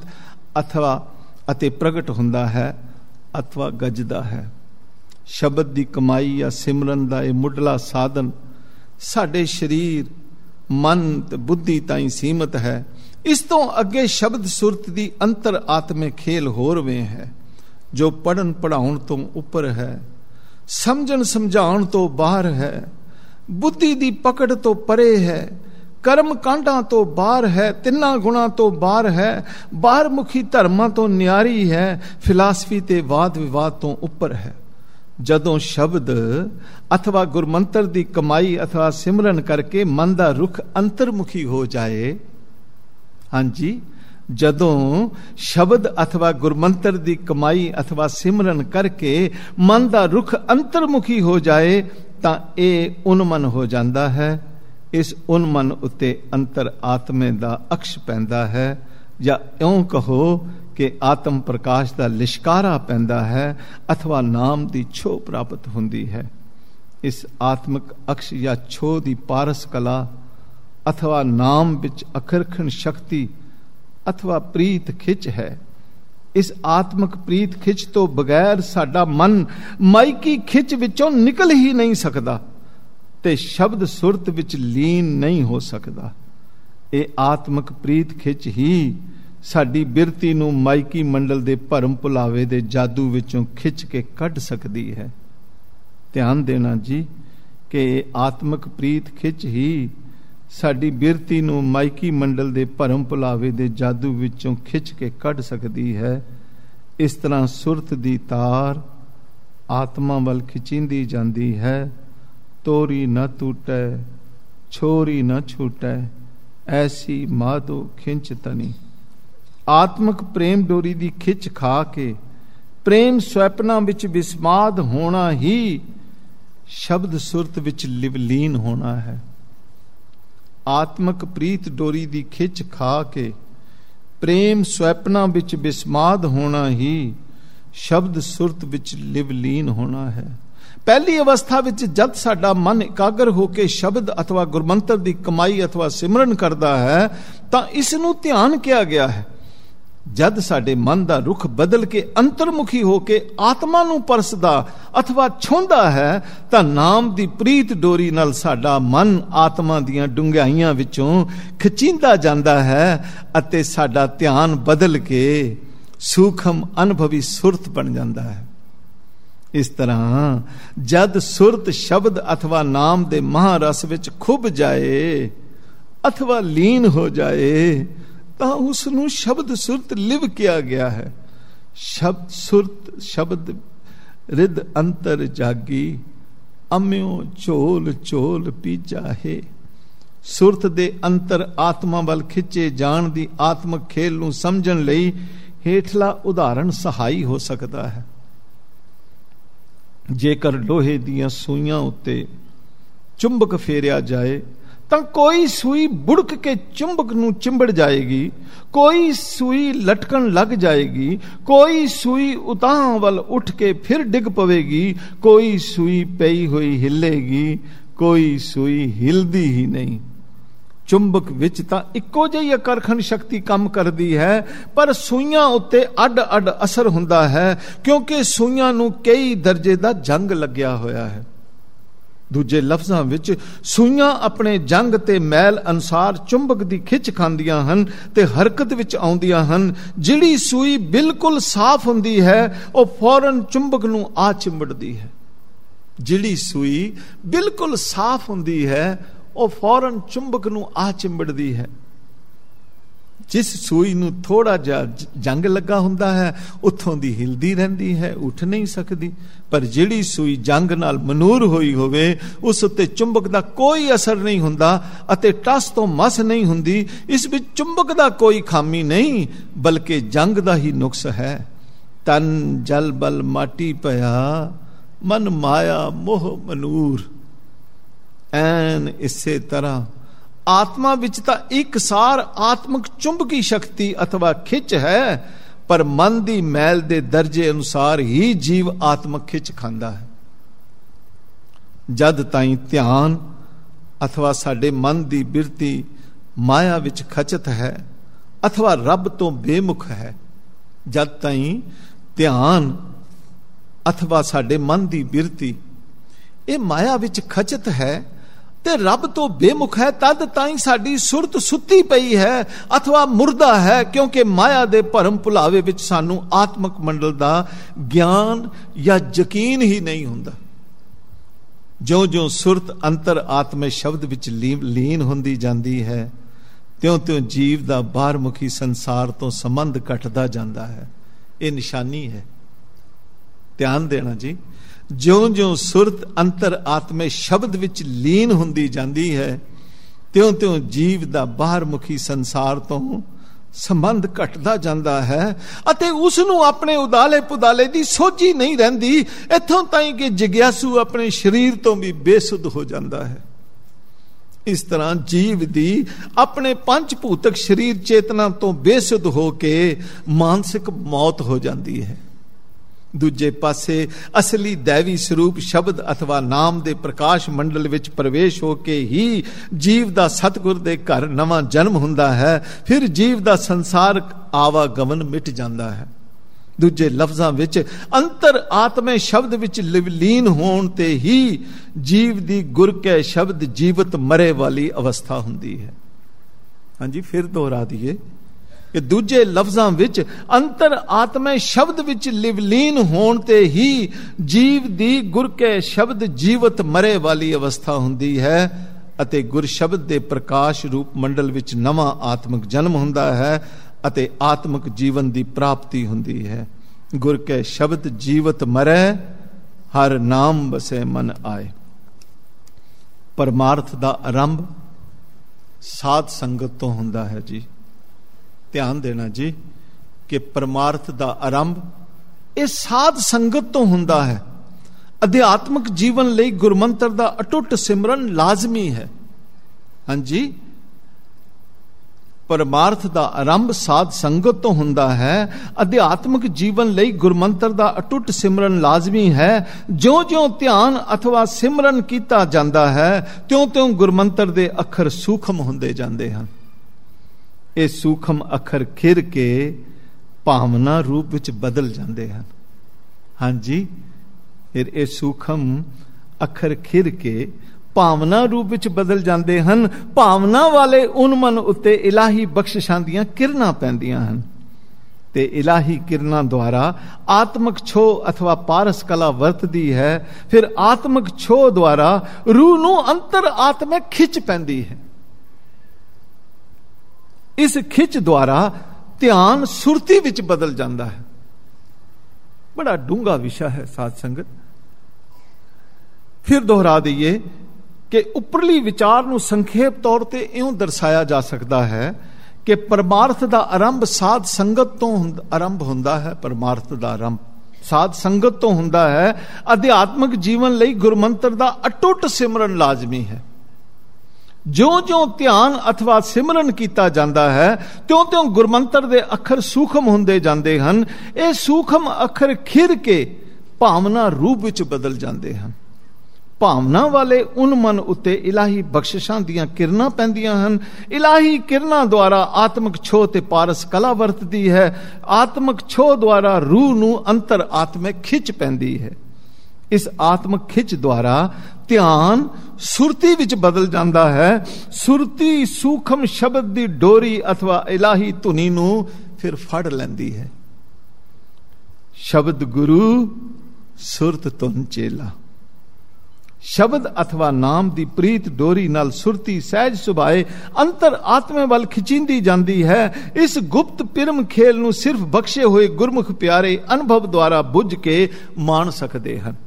ਅਤੇ ਪ੍ਰਗਟ ਹੁੰਦਾ ਹੈ ਅਥਵਾ ਗੱਜਦਾ ਹੈ। ਸ਼ਬਦ ਦੀ ਕਮਾਈ ਜਾਂ ਸਿਮਰਨ ਦਾ ਇਹ ਮੁੱਢਲਾ ਸਾਧਨ ਸਾਡੇ ਸਰੀਰ, ਮਨ ਤੇ ਬੁੱਧੀ ਤਾਈਂ ਸੀਮਤ ਹੈ। ਇਸ ਤੋਂ ਅੱਗੇ ਸ਼ਬਦ ਸੁਰਤ ਦੀ ਅੰਤਰ ਆਤਮਿਕ ਖੇਲ ਹੋਰ ਵੇ ਹੈ, ਜੋ ਪੜ੍ਹਨ ਪੜ੍ਹਾਉਣ ਤੋਂ ਉੱਪਰ ਹੈ, ਸਮਝਣ ਸਮਝਾਉਣ ਤੋਂ ਬਾਹਰ ਹੈ, ਬੁੱਧੀ ਦੀ ਪਕੜ ਤੋਂ ਪਰੇ ਹੈ, ਕਰਮ ਕਾਂਡਾਂ ਤੋਂ ਬਾਹਰ ਹੈ, ਤਿੰਨਾਂ ਗੁਣਾਂ ਤੋਂ ਬਾਹਰ ਹੈ, ਬਾਹਰ ਮੁਖੀ ਧਰਮਾਂ ਤੋਂ ਨਿਆਰੀ ਹੈ, ਫਿਲਾਸਫੀ ਤੇ ਵਾਦ ਵਿਵਾਦ ਤੋਂ ਉੱਪਰ ਹੈ। ਜਦੋਂ ਸ਼ਬਦ ਅਥਵਾ ਗੁਰਮੰਤਰ ਦੀ ਕਮਾਈ ਅਥਵਾ ਸਿਮਰਨ ਕਰਕੇ ਮਨ ਦਾ ਰੁਖ ਅੰਤਰਮੁਖੀ ਹੋ ਜਾਏ, ਹਾਂਜੀ, ਜਦੋਂ ਸ਼ਬਦ ਅਥਵਾ ਗੁਰਮੰਤਰ ਦੀ ਕਮਾਈ ਅਥਵਾ ਸਿਮਰਨ ਕਰਕੇ ਮਨ ਦਾ ਰੁਖ ਅੰਤਰਮੁਖੀ ਹੋ ਜਾਏ ਤਾਂ ਇਹ ਉਨਮਨ ਹੋ ਜਾਂਦਾ ਹੈ। ਇਸ ਉਨਮਨ ਉੱਤੇ ਅੰਤਰ ਆਤਮੇ ਦਾ ਅਕਸ਼ ਪੈਂਦਾ ਹੈ, ਜਾਂ ਇਉਂ ਕਹੋ ਕਿ ਆਤਮ ਪ੍ਰਕਾਸ਼ ਦਾ ਲਿਸ਼ਕਾਰਾ ਪੈਂਦਾ ਹੈ ਅਥਵਾ ਨਾਮ ਦੀ ਛੋਹ ਪ੍ਰਾਪਤ ਹੁੰਦੀ ਹੈ। ਇਸ ਆਤਮਿਕ ਅਕਸ਼ ਜਾਂ ਛੋਹ ਦੀ ਪਾਰਸ ਕਲਾ ਅਥਵਾ ਨਾਮ ਵਿੱਚ ਅਖਰਖਣ ਸ਼ਕਤੀ ਅਥਵਾ ਪ੍ਰੀਤ ਖਿੱਚ ਹੈ। ਇਸ ਆਤਮਿਕ ਪ੍ਰੀਤ ਖਿੱਚ ਤੋਂ ਬਗੈਰ ਸਾਡਾ ਮਨ ਮਾਇਕੀ ਖਿੱਚ ਵਿੱਚੋਂ ਨਿਕਲ ਹੀ ਨਹੀਂ ਸਕਦਾ ਤੇ ਸ਼ਬਦ ਸੁਰਤ ਵਿੱਚ ਲੀਨ ਨਹੀਂ ਹੋ ਸਕਦਾ। ਇਹ ਆਤਮਿਕ ਪ੍ਰੀਤ ਖਿੱਚ ਹੀ ਸਾਡੀ ਬਿਰਤੀ ਨੂੰ ਮਾਇਕੀ ਮੰਡਲ ਦੇ ਭਰਮ ਭੁਲਾਵੇ ਦੇ ਜਾਦੂ ਵਿੱਚੋਂ ਖਿੱਚ ਕੇ ਕੱਢ ਸਕਦੀ ਹੈ। ਧਿਆਨ ਦੇਣਾ ਜੀ ਕਿ ਆਤਮਿਕ ਪ੍ਰੀਤ ਖਿੱਚ ਹੀ ਸਾਡੀ ਬਿਰਤੀ ਨੂੰ ਮਾਇਕੀ ਮੰਡਲ ਦੇ ਭਰਮ ਭੁਲਾਵੇ ਦੇ ਜਾਦੂ ਵਿੱਚੋਂ ਖਿੱਚ ਕੇ ਕੱਢ ਸਕਦੀ ਹੈ। ਇਸ ਤਰ੍ਹਾਂ ਸੁਰਤ ਦੀ ਤਾਰ ਆਤਮਾ ਵੱਲ ਖਿੱਚੀਂਦੀ ਜਾਂਦੀ ਹੈ। ਤੋਰੀ ਨਾ ਟੂਟੈ, ਛੋਰੀ ਨਾ ਛੂਟੈ, ਐਸੀ ਮਾਧੋ ਖਿੰਚ ਤਨੀ। ਆਤਮਿਕ ਪ੍ਰੇਮ ਡੋਰੀ ਦੀ ਖਿੱਚ ਖਾ ਕੇ ਪ੍ਰੇਮ ਸੁਹੱਪਣਾ ਵਿੱਚ ਵਿਸਮਾਦ ਹੋਣਾ ਹੀ ਸ਼ਬਦ ਸੁਰਤ ਵਿੱਚ ਲਿਵਲੀਨ ਹੋਣਾ ਹੈ। ਆਤਮਿਕ ਪ੍ਰੀਤ ਡੋਰੀ ਦੀ ਖਿੱਚ ਖਾ ਕੇ ਪ੍ਰੇਮ ਸੁਹੱਪਣਾ ਵਿੱਚ ਵਿਸਮਾਦ ਹੋਣਾ ਹੀ ਸ਼ਬਦ ਸੁਰਤ ਵਿੱਚ ਲਿਵਲੀਨ ਹੋਣਾ ਹੈ। ਪਹਿਲੀ ਅਵਸਥਾ ਵਿੱਚ ਜਦ ਸਾਡਾ ਮਨ ਇਕਾਗਰ ਹੋ ਕੇ ਸ਼ਬਦ ਅਥਵਾ ਗੁਰਮੰਤਰ ਦੀ ਕਮਾਈ ਅਥਵਾ ਸਿਮਰਨ ਕਰਦਾ ਹੈ ਤਾਂ ਇਸ ਨੂੰ ਧਿਆਨ ਕਿਹਾ ਗਿਆ ਹੈ। ਜਦ ਸਾਡੇ ਮਨ ਦਾ ਰੁਖ ਬਦਲ ਕੇ ਅੰਤਰਮੁਖੀ ਹੋ ਕੇ ਆਤਮਾ ਨੂੰ ਪਰਸਦਾ ਅਥਵਾ ਛੂੰਹਦਾ ਹੈ ਤਾਂ ਨਾਮ ਦੀ ਪ੍ਰੀਤ ਡੋਰੀ ਨਾਲ ਸਾਡਾ ਮਨ ਆਤਮਾ ਦੀਆਂ ਡੂੰਘਾਈਆਂ ਵਿੱਚੋਂ ਖਿੱਚੀਂਦਾ ਜਾਂਦਾ ਹੈ ਅਤੇ ਸਾਡਾ ਧਿਆਨ ਬਦਲ ਕੇ ਸੂਖਮ ਅਨੁਭਵੀ ਸੁਰਤ ਬਣ ਜਾਂਦਾ ਹੈ। ਇਸ ਤਰ੍ਹਾਂ ਜਦ ਸੁਰਤ ਸ਼ਬਦ ਅਥਵਾ ਨਾਮ ਦੇ ਮਹਾਰਸ ਵਿੱਚ ਖੁੱਭ ਜਾਏ ਅਥਵਾ ਲੀਨ ਹੋ ਜਾਏ ਤਾਂ ਉਸ ਨੂੰ ਸ਼ਬਦ ਸੁਰਤ ਲਿਵ ਕਿਹਾ ਗਿਆ ਹੈ। ਸ਼ਬਦ ਸੁਰਤ ਸ਼ਬਦ ਰਿਦ ਅੰਤਰ ਜਾਗੀ, ਅਮਿਓ ਝੋਲ ਝੋਲ ਪੀਜਾ ਹੈ। ਸੁਰਤ ਦੇ ਅੰਤਰ ਆਤਮਾ ਵੱਲ ਖਿੱਚੇ ਜਾਣ ਦੀ ਆਤਮਕ ਖੇਲ ਨੂੰ ਸਮਝਣ ਲਈ ਹੇਠਲਾ ਉਦਾਹਰਣ ਸਹਾਈ ਹੋ ਸਕਦਾ ਹੈ। ਜੇਕਰ ਲੋਹੇ ਦੀਆਂ ਸੂਈਆਂ ਉੱਤੇ ਚੁੰਬਕ ਫੇਰਿਆ ਜਾਏ ਤਾਂ ਕੋਈ ਸੂਈ ਬੁੜਕ ਕੇ ਚੁੰਬਕ ਨੂੰ ਚਿੰਬੜ ਜਾਏਗੀ, ਕੋਈ ਸੂਈ ਲਟਕਣ ਲੱਗ ਜਾਏਗੀ, ਕੋਈ ਸੂਈ ਉਤਾਂਹ ਵੱਲ ਉੱਠ ਕੇ ਫਿਰ ਡਿੱਗ ਪਵੇਗੀ, ਕੋਈ ਸੂਈ ਪਈ ਹੋਈ ਹਿੱਲੇਗੀ, ਕੋਈ ਸੂਈ ਹਿਲਦੀ ਹੀ ਨਹੀਂ। ਚੁੰਬਕ ਵਿੱਚ ਤਾਂ ਇੱਕੋ ਜਿਹੀ ਆਕਰਸ਼ਣ ਸ਼ਕਤੀ ਕੰਮ ਕਰਦੀ ਹੈ, ਪਰ ਸੂਈਆਂ ਉੱਤੇ ਅੱਡ-ਅੱਡ ਅਸਰ ਹੁੰਦਾ ਹੈ, ਕਿਉਂਕਿ ਸੂਈਆਂ ਨੂੰ ਕਈ ਦਰਜੇ ਦਾ ਜੰਗ ਲੱਗਿਆ ਹੋਇਆ ਹੈ। ਦੂਜੇ ਲਫ਼ਜ਼ਾਂ ਵਿੱਚ ਸੂਈਆਂ ਆਪਣੇ ਜੰਗ ਤੇ ਮੈਲ ਅਨੁਸਾਰ ਚੁੰਬਕ ਦੀ ਖਿੱਚ ਖਾਂਦੀਆਂ ਹਨ ਤੇ ਹਰਕਤ ਵਿੱਚ ਆਉਂਦੀਆਂ ਹਨ। ਜਿਹੜੀ ਸੂਈ ਬਿਲਕੁਲ ਸਾਫ਼ ਹੁੰਦੀ ਹੈ ਉਹ ਫੌਰਨ ਚੁੰਬਕ ਨੂੰ ਆ ਚਿੰਬੜਦੀ ਹੈ। ਜਿਹੜੀ ਸੂਈ ਬਿਲਕੁਲ ਸਾਫ਼ ਹੁੰਦੀ ਹੈ ਉਹ ਫੌਰਨ ਚੁੰਬਕ ਨੂੰ ਆ ਚਿੰਬੜਦੀ ਹੈ। ਜਿਸ ਸੂਈ ਨੂੰ ਥੋੜਾ ਜਿਹਾ ਜੰਗ ਲੱਗਾ ਹੁੰਦਾ ਹੈ ਉੱਥੋਂ ਦੀ ਹਿਲਦੀ ਰਹਿੰਦੀ ਹੈ, ਉੱਠ ਨਹੀਂ ਸਕਦੀ। ਪਰ ਜਿਹੜੀ ਸੂਈ ਜੰਗ ਨਾਲ ਮਨੂਰ ਹੋਈ ਹੋਵੇ ਉਸ ਉੱਤੇ ਚੁੰਬਕ ਦਾ ਕੋਈ ਅਸਰ ਨਹੀਂ ਹੁੰਦਾ ਅਤੇ ਟਸ ਤੋਂ ਮਸ ਨਹੀਂ ਹੁੰਦੀ। ਇਸ ਵਿੱਚ ਚੁੰਬਕ ਦਾ ਕੋਈ ਖਾਮੀ ਨਹੀਂ, ਬਲਕਿ ਜੰਗ ਦਾ ਹੀ ਨੁਕਸ ਹੈ। ਤਨ ਜਲ ਬਲ ਮਾਟੀ ਪਿਆ, ਮਨ ਮਾਇਆ ਮੋਹ ਮਨੂਰ। ਐਨ ਇਸੇ ਤਰ੍ਹਾਂ ਆਤਮਾ ਵਿੱਚ ਤਾਂ ਇਕਸਾਰ ਆਤਮਕ ਚੁੰਬਕੀ ਸ਼ਕਤੀ ਅਥਵਾ ਖਿੱਚ ਹੈ, ਪਰ ਮਨ ਦੀ ਮੈਲ ਦੇ ਦਰਜੇ ਅਨੁਸਾਰ ਹੀ ਜੀਵ ਆਤਮਕ ਖਿੱਚ ਖਾਂਦਾ ਹੈ। ਜਦ ਤਾਈਂ ਧਿਆਨ ਅਥਵਾ ਸਾਡੇ ਮਨ ਦੀ ਬਿਰਤੀ ਮਾਇਆ ਵਿੱਚ ਖਚਤ ਹੈ ਅਥਵਾ ਰੱਬ ਤੋਂ ਬੇਮੁਖ ਹੈ, ਜਦ ਤਾਈਂ ਧਿਆਨ ਅਥਵਾ ਸਾਡੇ ਮਨ ਦੀ ਬਿਰਤੀ ਇਹ ਮਾਇਆ ਵਿੱਚ ਖਚਤ ਹੈ ਤੇ ਰੱਬ ਤੋਂ ਬੇਮੁਖ ਹੈ, ਤਦ ਤਾਈਂ ਸਾਡੀ ਸੁਰਤ ਸੁੱਤੀ ਪਈ ਹੈ ਅਥਵਾ ਮੁਰਦਾ ਹੈ, ਕਿਉਂਕਿ ਮਾਇਆ ਦੇ ਭਰਮ ਭੁਲਾਵੇ ਵਿੱਚ ਸਾਨੂੰ ਆਤਮਕ ਮੰਡਲ ਦਾ ਗਿਆਨ ਜਾਂ ਯਕੀਨ ਹੀ ਨਹੀਂ ਹੁੰਦਾ। ਜਿਉਂ-ਜਿਉਂ ਸੁਰਤ ਅੰਤਰ ਆਤਮੇ ਸ਼ਬਦ ਵਿੱਚ ਲੀਨ ਹੁੰਦੀ ਜਾਂਦੀ ਹੈ, ਤਿਉਂ-ਤਿਉਂ ਜੀਵ ਦਾ ਬਾਹਰਮੁਖੀ ਸੰਸਾਰ ਤੋਂ ਸੰਬੰਧ ਘਟਦਾ ਜਾਂਦਾ ਹੈ। ਇਹ ਨਿਸ਼ਾਨੀ ਹੈ, ਧਿਆਨ ਦੇਣਾ ਜੀ। ਜਿਉਂ-ਜਿਉਂ ਸੁਰਤ ਅੰਤਰ ਆਤਮੇ ਸ਼ਬਦ ਵਿੱਚ ਲੀਨ ਹੁੰਦੀ ਜਾਂਦੀ ਹੈ, ਤਿਉਂ-ਤਿਉਂ ਜੀਵ ਦਾ ਬਾਹਰਮੁਖੀ ਸੰਸਾਰ ਤੋਂ ਸੰਬੰਧ ਘਟਦਾ ਜਾਂਦਾ ਹੈ ਅਤੇ ਉਸ ਨੂੰ ਆਪਣੇ ਉਦਾਲੇ ਪੁਦਾਲੇ ਦੀ ਸੋਝੀ ਨਹੀਂ ਰਹਿੰਦੀ, ਇੱਥੋਂ ਤਾਈਂ ਕਿ ਜਿਗਿਆਸੂ ਆਪਣੇ ਸਰੀਰ ਤੋਂ ਵੀ ਬੇਸੁੱਧ ਹੋ ਜਾਂਦਾ ਹੈ। ਇਸ ਤਰ੍ਹਾਂ ਜੀਵ ਦੀ ਆਪਣੇ ਪੰਜ ਭੂਤਕ ਸਰੀਰ ਚੇਤਨਾ ਤੋਂ ਬੇਸੁੱਧ ਹੋ ਕੇ ਮਾਨਸਿਕ ਮੌਤ ਹੋ ਜਾਂਦੀ ਹੈ। ਦੂਜੇ ਪਾਸੇ ਅਸਲੀ ਦੈਵੀ ਸਰੂਪ ਸ਼ਬਦ ਅਥਵਾ ਨਾਮ ਦੇ ਪ੍ਰਕਾਸ਼ ਮੰਡਲ ਵਿੱਚ ਪ੍ਰਵੇਸ਼ ਹੋ ਕੇ ਹੀ ਜੀਵ ਦਾ ਸਤਿਗੁਰ ਦੇ ਘਰ ਨਵਾਂ ਜਨਮ ਹੁੰਦਾ ਹੈ। ਫਿਰ ਜੀਵ ਦਾ ਸੰਸਾਰ ਆਵਾਗਮਨ ਮਿਟ ਜਾਂਦਾ ਹੈ। ਦੂਜੇ ਲਫ਼ਜ਼ਾਂ ਵਿੱਚ ਅੰਤਰ ਆਤਮੇ ਸ਼ਬਦ ਵਿੱਚ ਲੀਨ ਹੋਣ ਤੇ ਹੀ ਜੀਵ ਦੀ ਗੁਰ ਕੈ ਸ਼ਬਦ ਜੀਵਤ ਮਰੇ ਵਾਲੀ ਅਵਸਥਾ ਹੁੰਦੀ ਹੈ। ਹਾਂਜੀ, ਫਿਰ ਦੁਹਰਾ ਦਈਏ ਕਿ ਦੂਜੇ ਲਫ਼ਜ਼ਾਂ ਵਿੱਚ ਅੰਤਰ ਆਤਮੇ ਸ਼ਬਦ ਵਿੱਚ ਲੀਨ ਹੋਣ ਤੇ ਹੀ ਜੀਵ ਦੀ ਗੁਰ ਕੇ ਸ਼ਬਦ ਜੀਵਤ ਮਰੇ ਵਾਲੀ ਅਵਸਥਾ ਹੁੰਦੀ ਹੈ ਅਤੇ ਗੁਰ ਸ਼ਬਦ ਦੇ ਪ੍ਰਕਾਸ਼ ਰੂਪ ਮੰਡਲ ਵਿੱਚ ਨਵਾਂ ਆਤਮਿਕ ਜਨਮ ਹੁੰਦਾ ਹੈ ਅਤੇ ਆਤਮਿਕ ਜੀਵਨ ਦੀ ਪ੍ਰਾਪਤੀ ਹੁੰਦੀ ਹੈ। ਗੁਰ ਕੇ ਸ਼ਬਦ ਜੀਵਤ ਮਰੇ, ਹਰ ਨਾਮ ਬਸੇ ਮਨ ਆਏ। ਪਰਮਾਰਥ ਦਾ ਆਰੰਭ ਸਾਧ ਸੰਗਤ ਤੋਂ ਹੁੰਦਾ ਹੈ ਜੀ। ਧਿਆਨ ਦੇਣਾ ਜੀ ਕਿ ਪਰਮਾਰਥ ਦਾ ਆਰੰਭ ਇਹ ਸਾਧ ਸੰਗਤ ਤੋਂ ਹੁੰਦਾ ਹੈ। ਅਧਿਆਤਮਿਕ ਜੀਵਨ ਲਈ ਗੁਰਮੰਤਰ ਦਾ ਅਟੁੱਟ ਸਿਮਰਨ ਲਾਜ਼ਮੀ ਹੈ। ਹਾਂਜੀ, ਪਰਮਾਰਥ ਦਾ ਆਰੰਭ ਸਾਧ ਸੰਗਤ ਤੋਂ ਹੁੰਦਾ ਹੈ। ਅਧਿਆਤਮਿਕ ਜੀਵਨ ਲਈ ਗੁਰਮੰਤਰ ਦਾ ਅਟੁੱਟ ਸਿਮਰਨ ਲਾਜ਼ਮੀ ਹੈ। ਜਿਉਂ-ਜਿਉਂ ਧਿਆਨ ਅਥਵਾ ਸਿਮਰਨ ਕੀਤਾ ਜਾਂਦਾ ਹੈ ਤਿਉਂ-ਤਿਉਂ ਗੁਰਮੰਤਰ ਦੇ ਅੱਖਰ ਸੂਖਮ ਹੁੰਦੇ ਜਾਂਦੇ ਹਨ। ਇਹ ਸੂਖਮ ਅੱਖਰ ਖਿਰ ਕੇ ਭਾਵਨਾ ਰੂਪ ਵਿੱਚ ਬਦਲ ਜਾਂਦੇ ਹਨ। ਹਾਂਜੀ, ਫਿਰ ਇਹ ਸੂਖਮ ਅੱਖਰ ਖਿਰ ਕੇ ਭਾਵਨਾ ਰੂਪ ਵਿੱਚ ਬਦਲ ਜਾਂਦੇ ਹਨ। ਭਾਵਨਾ ਵਾਲੇ ਉਨਮਨ ਉੱਤੇ ਇਲਾਹੀ ਬਖਸ਼ਿਸ਼ਾਂ ਦੀਆਂ ਕਿਰਨਾਂ ਪੈਂਦੀਆਂ ਹਨ ਤੇ ਇਲਾਹੀ ਕਿਰਨਾਂ ਦੁਆਰਾ ਆਤਮਿਕ ਛੋਹ ਅਥਵਾ ਪਾਰਸ ਕਲਾ ਵਰਤਦੀ ਹੈ। ਫਿਰ ਆਤਮਿਕ ਛੋਹ ਦੁਆਰਾ ਰੂਹ ਨੂੰ ਅੰਤਰ ਆਤਮਿਕ ਖਿੱਚ ਪੈਂਦੀ ਹੈ। ਇਸ ਖਿੱਚ ਦੁਆਰਾ ਧਿਆਨ ਸੁਰਤੀ ਵਿੱਚ ਬਦਲ ਜਾਂਦਾ ਹੈ। ਬੜਾ ਡੂੰਘਾ ਵਿਸ਼ਾ ਹੈ ਸਾਧ ਸੰਗਤ। ਫਿਰ ਦੁਹਰਾ ਦਈਏ ਕਿ ਉੱਪਰਲੀ ਵਿਚਾਰ ਨੂੰ ਸੰਖੇਪ ਤੌਰ ਤੇ ਇਉਂ ਦਰਸਾਇਆ ਜਾ ਸਕਦਾ ਹੈ ਕਿ ਪਰਮਾਰਥ ਦਾ ਆਰੰਭ ਸਾਧ ਸੰਗਤ ਤੋਂ ਆਰੰਭ ਹੁੰਦਾ ਹੈ। ਪਰਮਾਰਥ ਦਾ ਆਰੰਭ ਸਾਧ ਸੰਗਤ ਤੋਂ ਹੁੰਦਾ ਹੈ। ਅਧਿਆਤਮਿਕ ਜੀਵਨ ਲਈ ਗੁਰਮੰਤਰ ਦਾ ਅਟੁੱਟ ਸਿਮਰਨ ਲਾਜ਼ਮੀ ਹੈ। ਜਿਉਂ-ਜਿਉਂ ਧਿਆਨ ਅਥਵਾ ਸਿਮਰਨ ਕੀਤਾ ਜਾਂਦਾ ਹੈ, ਤਿਉਂ-ਤਿਉਂ ਗੁਰਮੰਤਰ ਦੇ ਅੱਖਰ ਸੂਖਮ ਹੁੰਦੇ ਜਾਂਦੇ ਹਨ। ਇਹ ਸੂਖਮ ਅੱਖਰ ਖਿਰ ਕੇ ਭਾਵਨਾ ਰੂਪ ਵਿੱਚ ਬਦਲ ਜਾਂਦੇ ਹਨ। ਭਾਵਨਾ ਵਾਲੇ ਉਨ ਮਨ ਉੱਤੇ ਇਲਾਹੀ ਬਖਸ਼ਿਸ਼ਾਂ ਦੀਆਂ ਕਿਰਨਾਂ ਪੈਂਦੀਆਂ ਹਨ। ਇਲਾਹੀ ਕਿਰਨਾਂ ਦੁਆਰਾ ਆਤਮਿਕ ਛੋਹ ਤੇ ਪਾਰਸ ਕਲਾ ਵਰਤਦੀ ਹੈ। ਆਤਮਿਕ ਛੋਹ ਦੁਆਰਾ ਰੂਹ ਨੂੰ ਅੰਤਰ ਆਤਮਿਕ ਖਿੱਚ ਪੈਂਦੀ ਹੈ। ਇਸ ਆਤਮਿਕ ਖਿੱਚ ਦੁਆਰਾ ਧਿਆਨ ਸੁਰਤੀ ਵਿੱਚ ਬਦਲ ਜਾਂਦਾ ਹੈ। ਸੁਰਤੀ ਸੂਖਮ ਸ਼ਬਦ ਦੀ ਡੋਰੀ ਅਥਵਾ ਇਲਾਹੀ ਧੁਨੀ ਨੂੰ ਫਿਰ ਫੜ ਲੈਂਦੀ ਹੈ। ਸ਼ਬਦ ਗੁਰੂ, ਸੁਰਤ ਧੁਨ ਚੇਲਾ। ਸ਼ਬਦ ਅਥਵਾ ਨਾਮ ਦੀ ਪ੍ਰੀਤ ਡੋਰੀ ਨਾਲ ਸੁਰਤੀ ਸਹਿਜ ਸੁਭਾਏ ਅੰਤਰ ਆਤਮੇ ਵੱਲ ਖਿਚੀਂਦੀ ਜਾਂਦੀ ਹੈ। ਇਸ ਗੁਪਤ ਪਿਰਮ ਖੇਲ ਨੂੰ ਸਿਰਫ ਬਖਸ਼ੇ ਹੋਏ ਗੁਰਮੁਖ ਪਿਆਰੇ ਅਨੁਭਵ ਦੁਆਰਾ ਬੁੱਝ ਕੇ ਮਾਣ ਸਕਦੇ ਹਨ।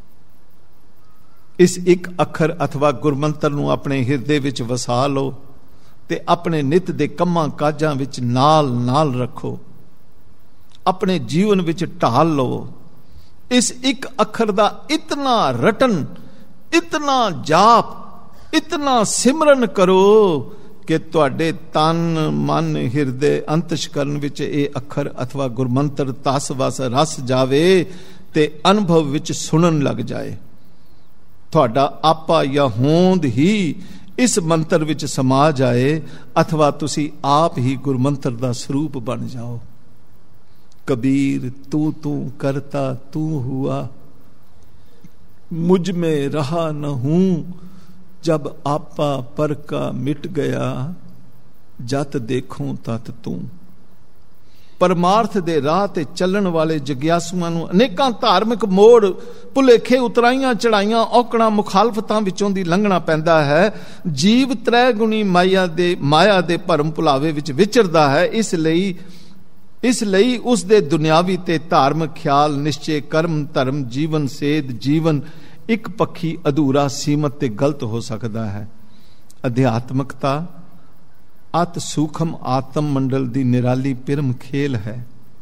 ਇਸ ਇੱਕ ਅੱਖਰ ਅਥਵਾ ਗੁਰਮੰਤਰ ਨੂੰ ਆਪਣੇ ਹਿਰਦੇ ਵਿੱਚ ਵਸਾ ਲਓ ਤੇ ਆਪਣੇ ਨਿਤ ਦੇ ਕੰਮਾਂ ਕਾਜਾਂ ਵਿੱਚ ਨਾਲ ਨਾਲ ਰੱਖੋ, ਆਪਣੇ ਜੀਵਨ ਵਿੱਚ ਢਾਲ ਲਓ। ਇਸ ਇੱਕ ਅੱਖਰ ਦਾ ਇਤਨਾ ਰਟਨ, ਇਤਨਾ ਜਾਪ, ਇਤਨਾ ਸਿਮਰਨ ਕਰੋ ਕਿ ਤੁਹਾਡੇ ਤਨ ਮਨ ਹਿਰਦੇ ਅੰਤਸ਼ਕਰਨ ਵਿੱਚ ਇਹ ਅੱਖਰ ਅਥਵਾ ਗੁਰਮੰਤਰ ਤਸ ਵਸ ਰਸ ਜਾਵੇ ਤੇ ਅਨੁਭਵ ਵਿੱਚ ਸੁਣਨ ਲੱਗ ਜਾਏ। ਤੁਹਾਡਾ ਆਪਾ ਜਾਂ ਹੋਂਦ ਹੀ ਇਸ ਮੰਤਰ ਵਿੱਚ ਸਮਾ ਜਾਏ ਅਥਵਾ ਤੁਸੀਂ ਆਪ ਹੀ ਗੁਰਮੰਤਰ ਦਾ ਸਰੂਪ ਬਣ ਜਾਓ। कबीर तू तू करता तू हुआ, मुझ में रहा न हूं, जब आपा पर का मिट गया, जत देखूं तत तू। ਪਰਮਾਰਥ ਦੇ ਰਾਹ ਤੇ ਚੱਲਣ ਵਾਲੇ ਜਗਿਆਸੂਆਂ ਨੂੰ ਅਨੇਕਾਂ ਧਾਰਮਿਕ ਮੋੜ, ਭੁਲੇਖੇ, ਉਤਰਾਈਆਂ ਚੜਾਈਆਂ, ਔਕੜਾਂ, ਮੁਖਾਲਫਤਾਂ ਵਿੱਚੋਂ ਦੀ ਲੰਘਣਾ ਪੈਂਦਾ ਹੈ। ਜੀਵ ਤ੍ਰੈ ਗੁਣੀ ਮਾਇਆ ਦੇ ਭਰਮ ਭੁਲਾਵੇ ਵਿੱਚ ਵਿਚਰਦਾ ਹੈ। ਇਸ ਲਈ ਉਸ ਦੇ ਦੁਨਿਆਵੀ ਤੇ ਧਾਰਮਿਕ ਖਿਆਲ, ਨਿਸ਼ਚੇ, ਕਰਮ, ਧਰਮ, ਜੀਵਨ, ਸੇਧ, ਜੀਵਨ ਇੱਕ ਪੱਖੀ, ਅਧੂਰਾ, ਸੀਮਤ ਤੇ ਗਲਤ ਹੋ ਸਕਦਾ ਹੈ। ਅਧਿਆਤਮਕਤਾ ਅਤ ਸੂਖਮ ਆਤਮ ਮੰਡਲ ਦੀ ਨਿਰਾਲੀ ਪਿਰਮ ਖੇਲ ਹੈ